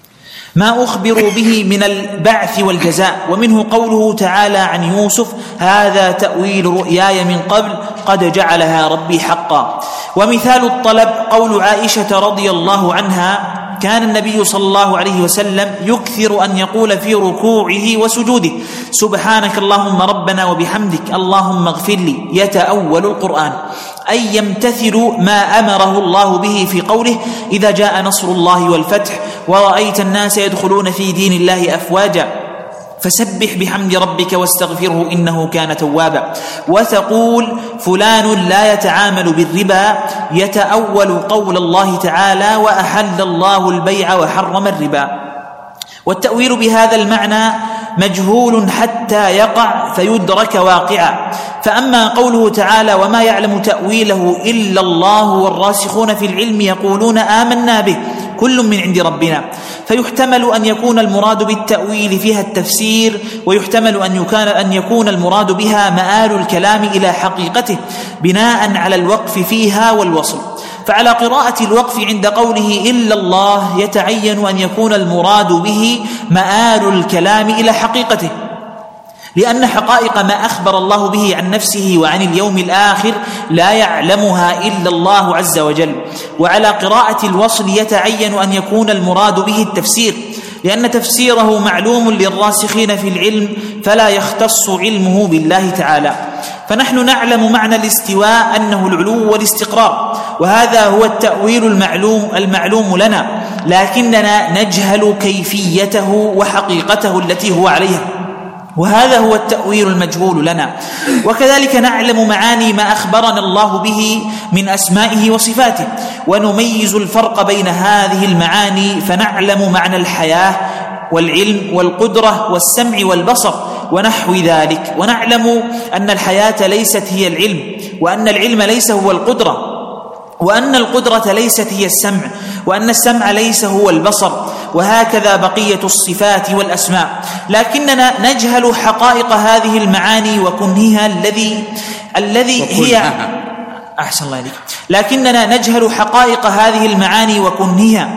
ما أخبروا به من البعث والجزاء. ومنه قوله تعالى عن يوسف هذا تأويل رؤياي من قبل قد جعلها ربي حقا. ومثال الطلب قول عائشة رضي الله عنها كان النبي صلى الله عليه وسلم يكثر أن يقول في ركوعه وسجوده سبحانك اللهم ربنا وبحمدك اللهم اغفر لي، يتأول القرآن، أي يمتثل ما أمره الله به في قوله إذا جاء نصر الله والفتح ورأيت الناس يدخلون في دين الله أفواجا فسبح بحمد ربك واستغفره إنه كان توابا. وتقول فلان لا يتعامل بالربا، يتأول قول الله تعالى وأحل الله البيع وحرم الربا. والتأويل بهذا المعنى مجهول حتى يقع فيدرك واقعا. فأما قوله تعالى وما يعلم تأويله إلا الله والراسخون في العلم يقولون آمنا به كل من عند ربنا، فيحتمل أن يكون المراد بالتأويل فيها التفسير، ويحتمل أن يكون, أن يكون المراد بها مآل الكلام إلى حقيقته بناء على الوقف فيها والوصل. فعلى قراءة الوقف عند قوله إلا الله يتعين أن يكون المراد به مآل الكلام إلى حقيقته، لأن حقائق ما أخبر الله به عن نفسه وعن اليوم الآخر لا يعلمها إلا الله عز وجل. وعلى قراءة الوصل يتعين أن يكون المراد به التفسير، لأن تفسيره معلوم للراسخين في العلم فلا يختص علمه بالله تعالى. فنحن نعلم معنى الاستواء أنه العلو والاستقرار، وهذا هو التأويل المعلوم, المعلوم لنا، لكننا نجهل كيفيته وحقيقته التي هو عليها، وهذا هو التأويل المجهول لنا. وكذلك نعلم معاني ما أخبرنا الله به من أسمائه وصفاته، ونميز الفرق بين هذه المعاني، فنعلم معنى الحياة والعلم والقدرة والسمع والبصر ونحو ذلك. ونعلم أن الحياة ليست هي العلم، وأن العلم ليس هو القدرة، وأن القدرة ليست هي السمع، وأن السمع ليس هو البصر، وهكذا بقية الصفات والأسماء. لكننا نجهل حقائق هذه المعاني وكنهها الذي الذي هي أحسن الله عليك لكننا نجهل حقائق هذه المعاني وكنهها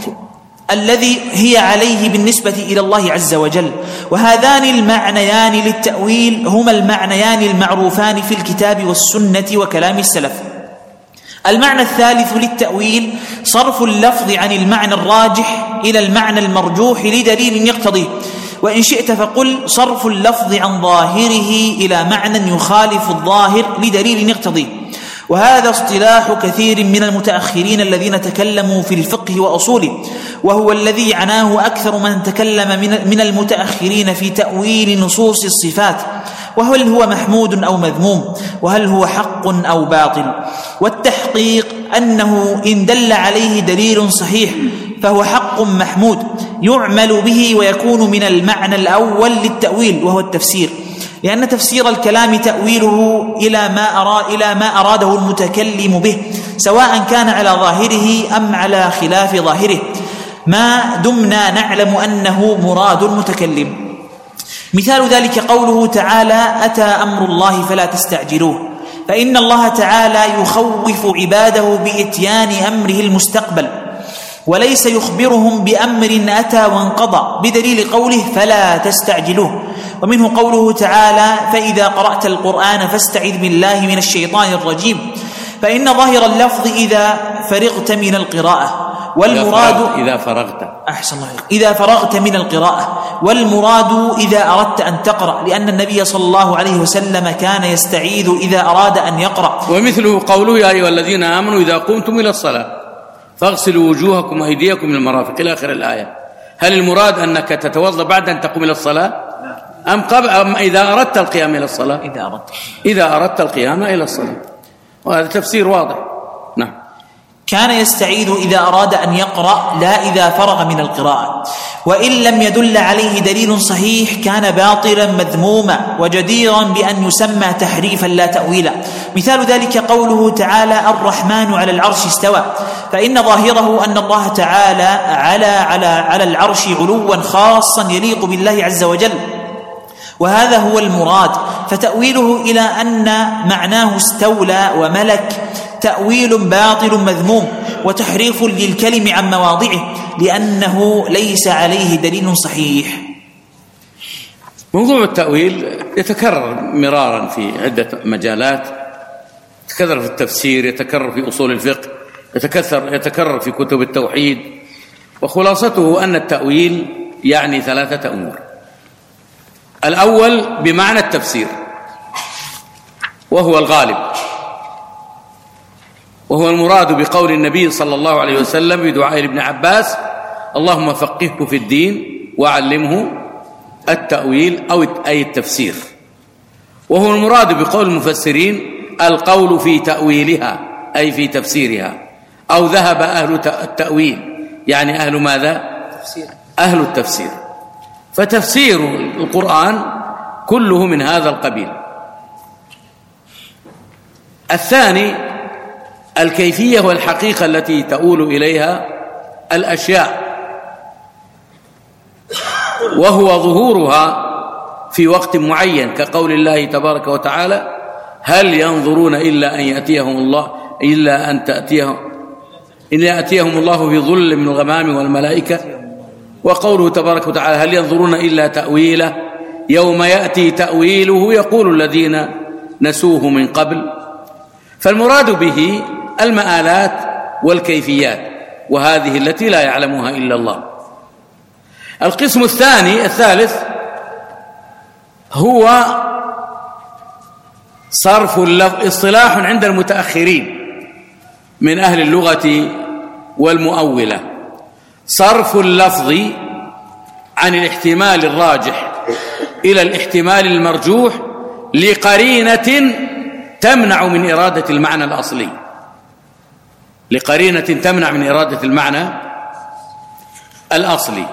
الذي هي عليه بالنسبة إلى الله عز وجل. وهذان المعنيان للتأويل هما المعنيان المعروفان في الكتاب والسنة وكلام السلف. المعنى الثالث للتأويل صرف اللفظ عن المعنى الراجح إلى المعنى المرجوح لدليل يقتضيه، وإن شئت فقل صرف اللفظ عن ظاهره إلى معنى يخالف الظاهر لدليل يقتضيه. وهذا اصطلاح كثير من المتأخرين الذين تكلموا في الفقه وأصوله، وهو الذي عناه أكثر من تكلم من المتأخرين في تأويل نصوص الصفات، وهل هو محمود أو مذموم، وهل هو حق أو باطل. والتحقيق أنه إن دل عليه دليل صحيح فهو حق محمود يعمل به ويكون من المعنى الأول للتأويل وهو التفسير، لأن تفسير الكلام تأويله إلى ما أرى إلى ما أراده المتكلم به، سواء كان على ظاهره أم على خلاف ظاهره، ما دمنا نعلم أنه مراد المتكلم. مثال ذلك قوله تعالى أتى أمر الله فلا تستعجلوه، فإن الله تعالى يخوف عباده بإتيان أمره المستقبل، وليس يخبرهم بأمر أتى وانقضى بدليل قوله فلا تستعجلوه. ومنه قوله تعالى فإذا قرأت القرآن فاستعذ بالله من الشيطان الرجيم، فإن ظاهر اللفظ إذا فرغت من القراءة، والمراد إذا فرغت أحسن الله إذا فرغت من القراءة، والمراد إذا أردت أن تقرأ، لأن النبي صلى الله عليه وسلم كان يستعيذ إذا أراد أن يقرأ. ومثله قوله يا أيها الذين آمنوا إذا قمتم إلى الصلاة فاغسلوا وجوهكم وأيديكم من المرافق إلى آخر الآية. هل المراد أنك تتوضأ بعد أن تقوم إلى الصلاة أم قبل أم إذا أردت القيام إلى الصلاة؟ إذا أردت إذا أردت القيام إلى الصلاة، وهذا تفسير واضح. نعم. كان يستعيذ إذا أراد أن يقرأ لا إذا فرغ من القراءة، وإن لم يدل عليه دليل صحيح كان باطلا مذموما وجديرا بأن يسمى تحريفا لا تأويلا. مثال ذلك قوله تعالى الرحمن على العرش استوى، فإن ظاهره أن الله تعالى على, على, على العرش علوا خاصا يليق بالله عز وجل، وهذا هو المراد، فتأويله إلى أن معناه استولى وملك تأويل باطل مذموم وتحريف للكلم عن مواضعه، لأنه ليس عليه دليل صحيح. موضوع التأويل يتكرر مرارا في عدة مجالات، يتكرر في التفسير، يتكرر في أصول الفقه، يتكرر, يتكرر في كتب التوحيد، وخلاصته أن التأويل يعني ثلاثة أمور. الأول بمعنى التفسير وهو الغالب، وهو المراد بقول النبي صلى الله عليه وسلم بدعاء ابن عباس اللهم فقهه في الدين وعلمه التأويل أو أي التفسير. وهو المراد بقول المفسرين القول في تأويلها أي في تفسيرها، أو ذهب أهل التأويل يعني أهل ماذا؟ أهل التفسير. فتفسير القرآن كله من هذا القبيل. الثاني الكيفية والحقيقة التي تؤول إليها الأشياء، وهو ظهورها في وقت معين، كقول الله تبارك وتعالى هل ينظرون إلا أن يأتيهم الله إلا أن تأتيهم إن يأتيهم الله في ظل من الغمام والملائكة، وقوله تبارك وتعالى هل ينظرون إلا تأويله يوم يأتي تأويله يقول الذين نسوه من قبل. فالمراد به المآلات والكيفيات، وهذه التي لا يعلمها إلا الله. القسم الثاني الثالث هو صرف اللفظ، اصطلاح عند المتأخرين من أهل اللغة والمؤولة، صرف اللفظ عن الاحتمال الراجح إلى الاحتمال المرجوح لقرينة تمنع من إرادة المعنى الأصلي، لقرينة تمنع من إرادة المعنى الأصلي.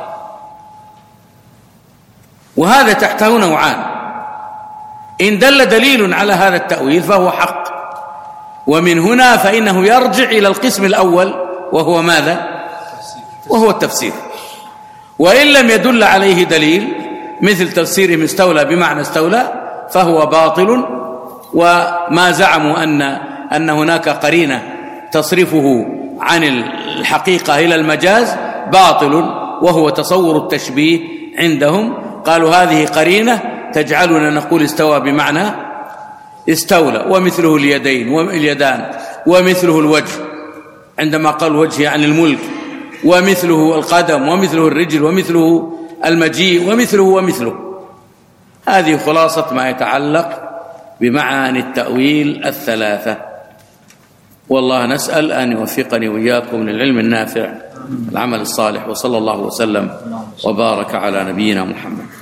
وهذا تحته نوعان: إن دل دليل على هذا التأويل فهو حق، ومن هنا فإنه يرجع إلى القسم الأول وهو ماذا؟ وهو التفسير. وإن لم يدل عليه دليل مثل تفسيرهم استولى بمعنى استولى فهو باطل، وما زعموا أن أن هناك قرينة تصرفه عن الحقيقة إلى المجاز باطل، وهو تصور التشبيه عندهم. قالوا هذه قرينة تجعلنا نقول استوى بمعنى استولى، ومثله اليدين واليدان، ومثله الوجه عندما قال وجه عن الملك، ومثله القدم، ومثله الرجل، ومثله المجيء، ومثله ومثله. هذه خلاصة ما يتعلق بمعاني التأويل الثلاثة. والله نسأل أن يوفقني وإياكم للعلم النافع العمل الصالح، وصلى الله وسلم وبارك على نبينا محمد.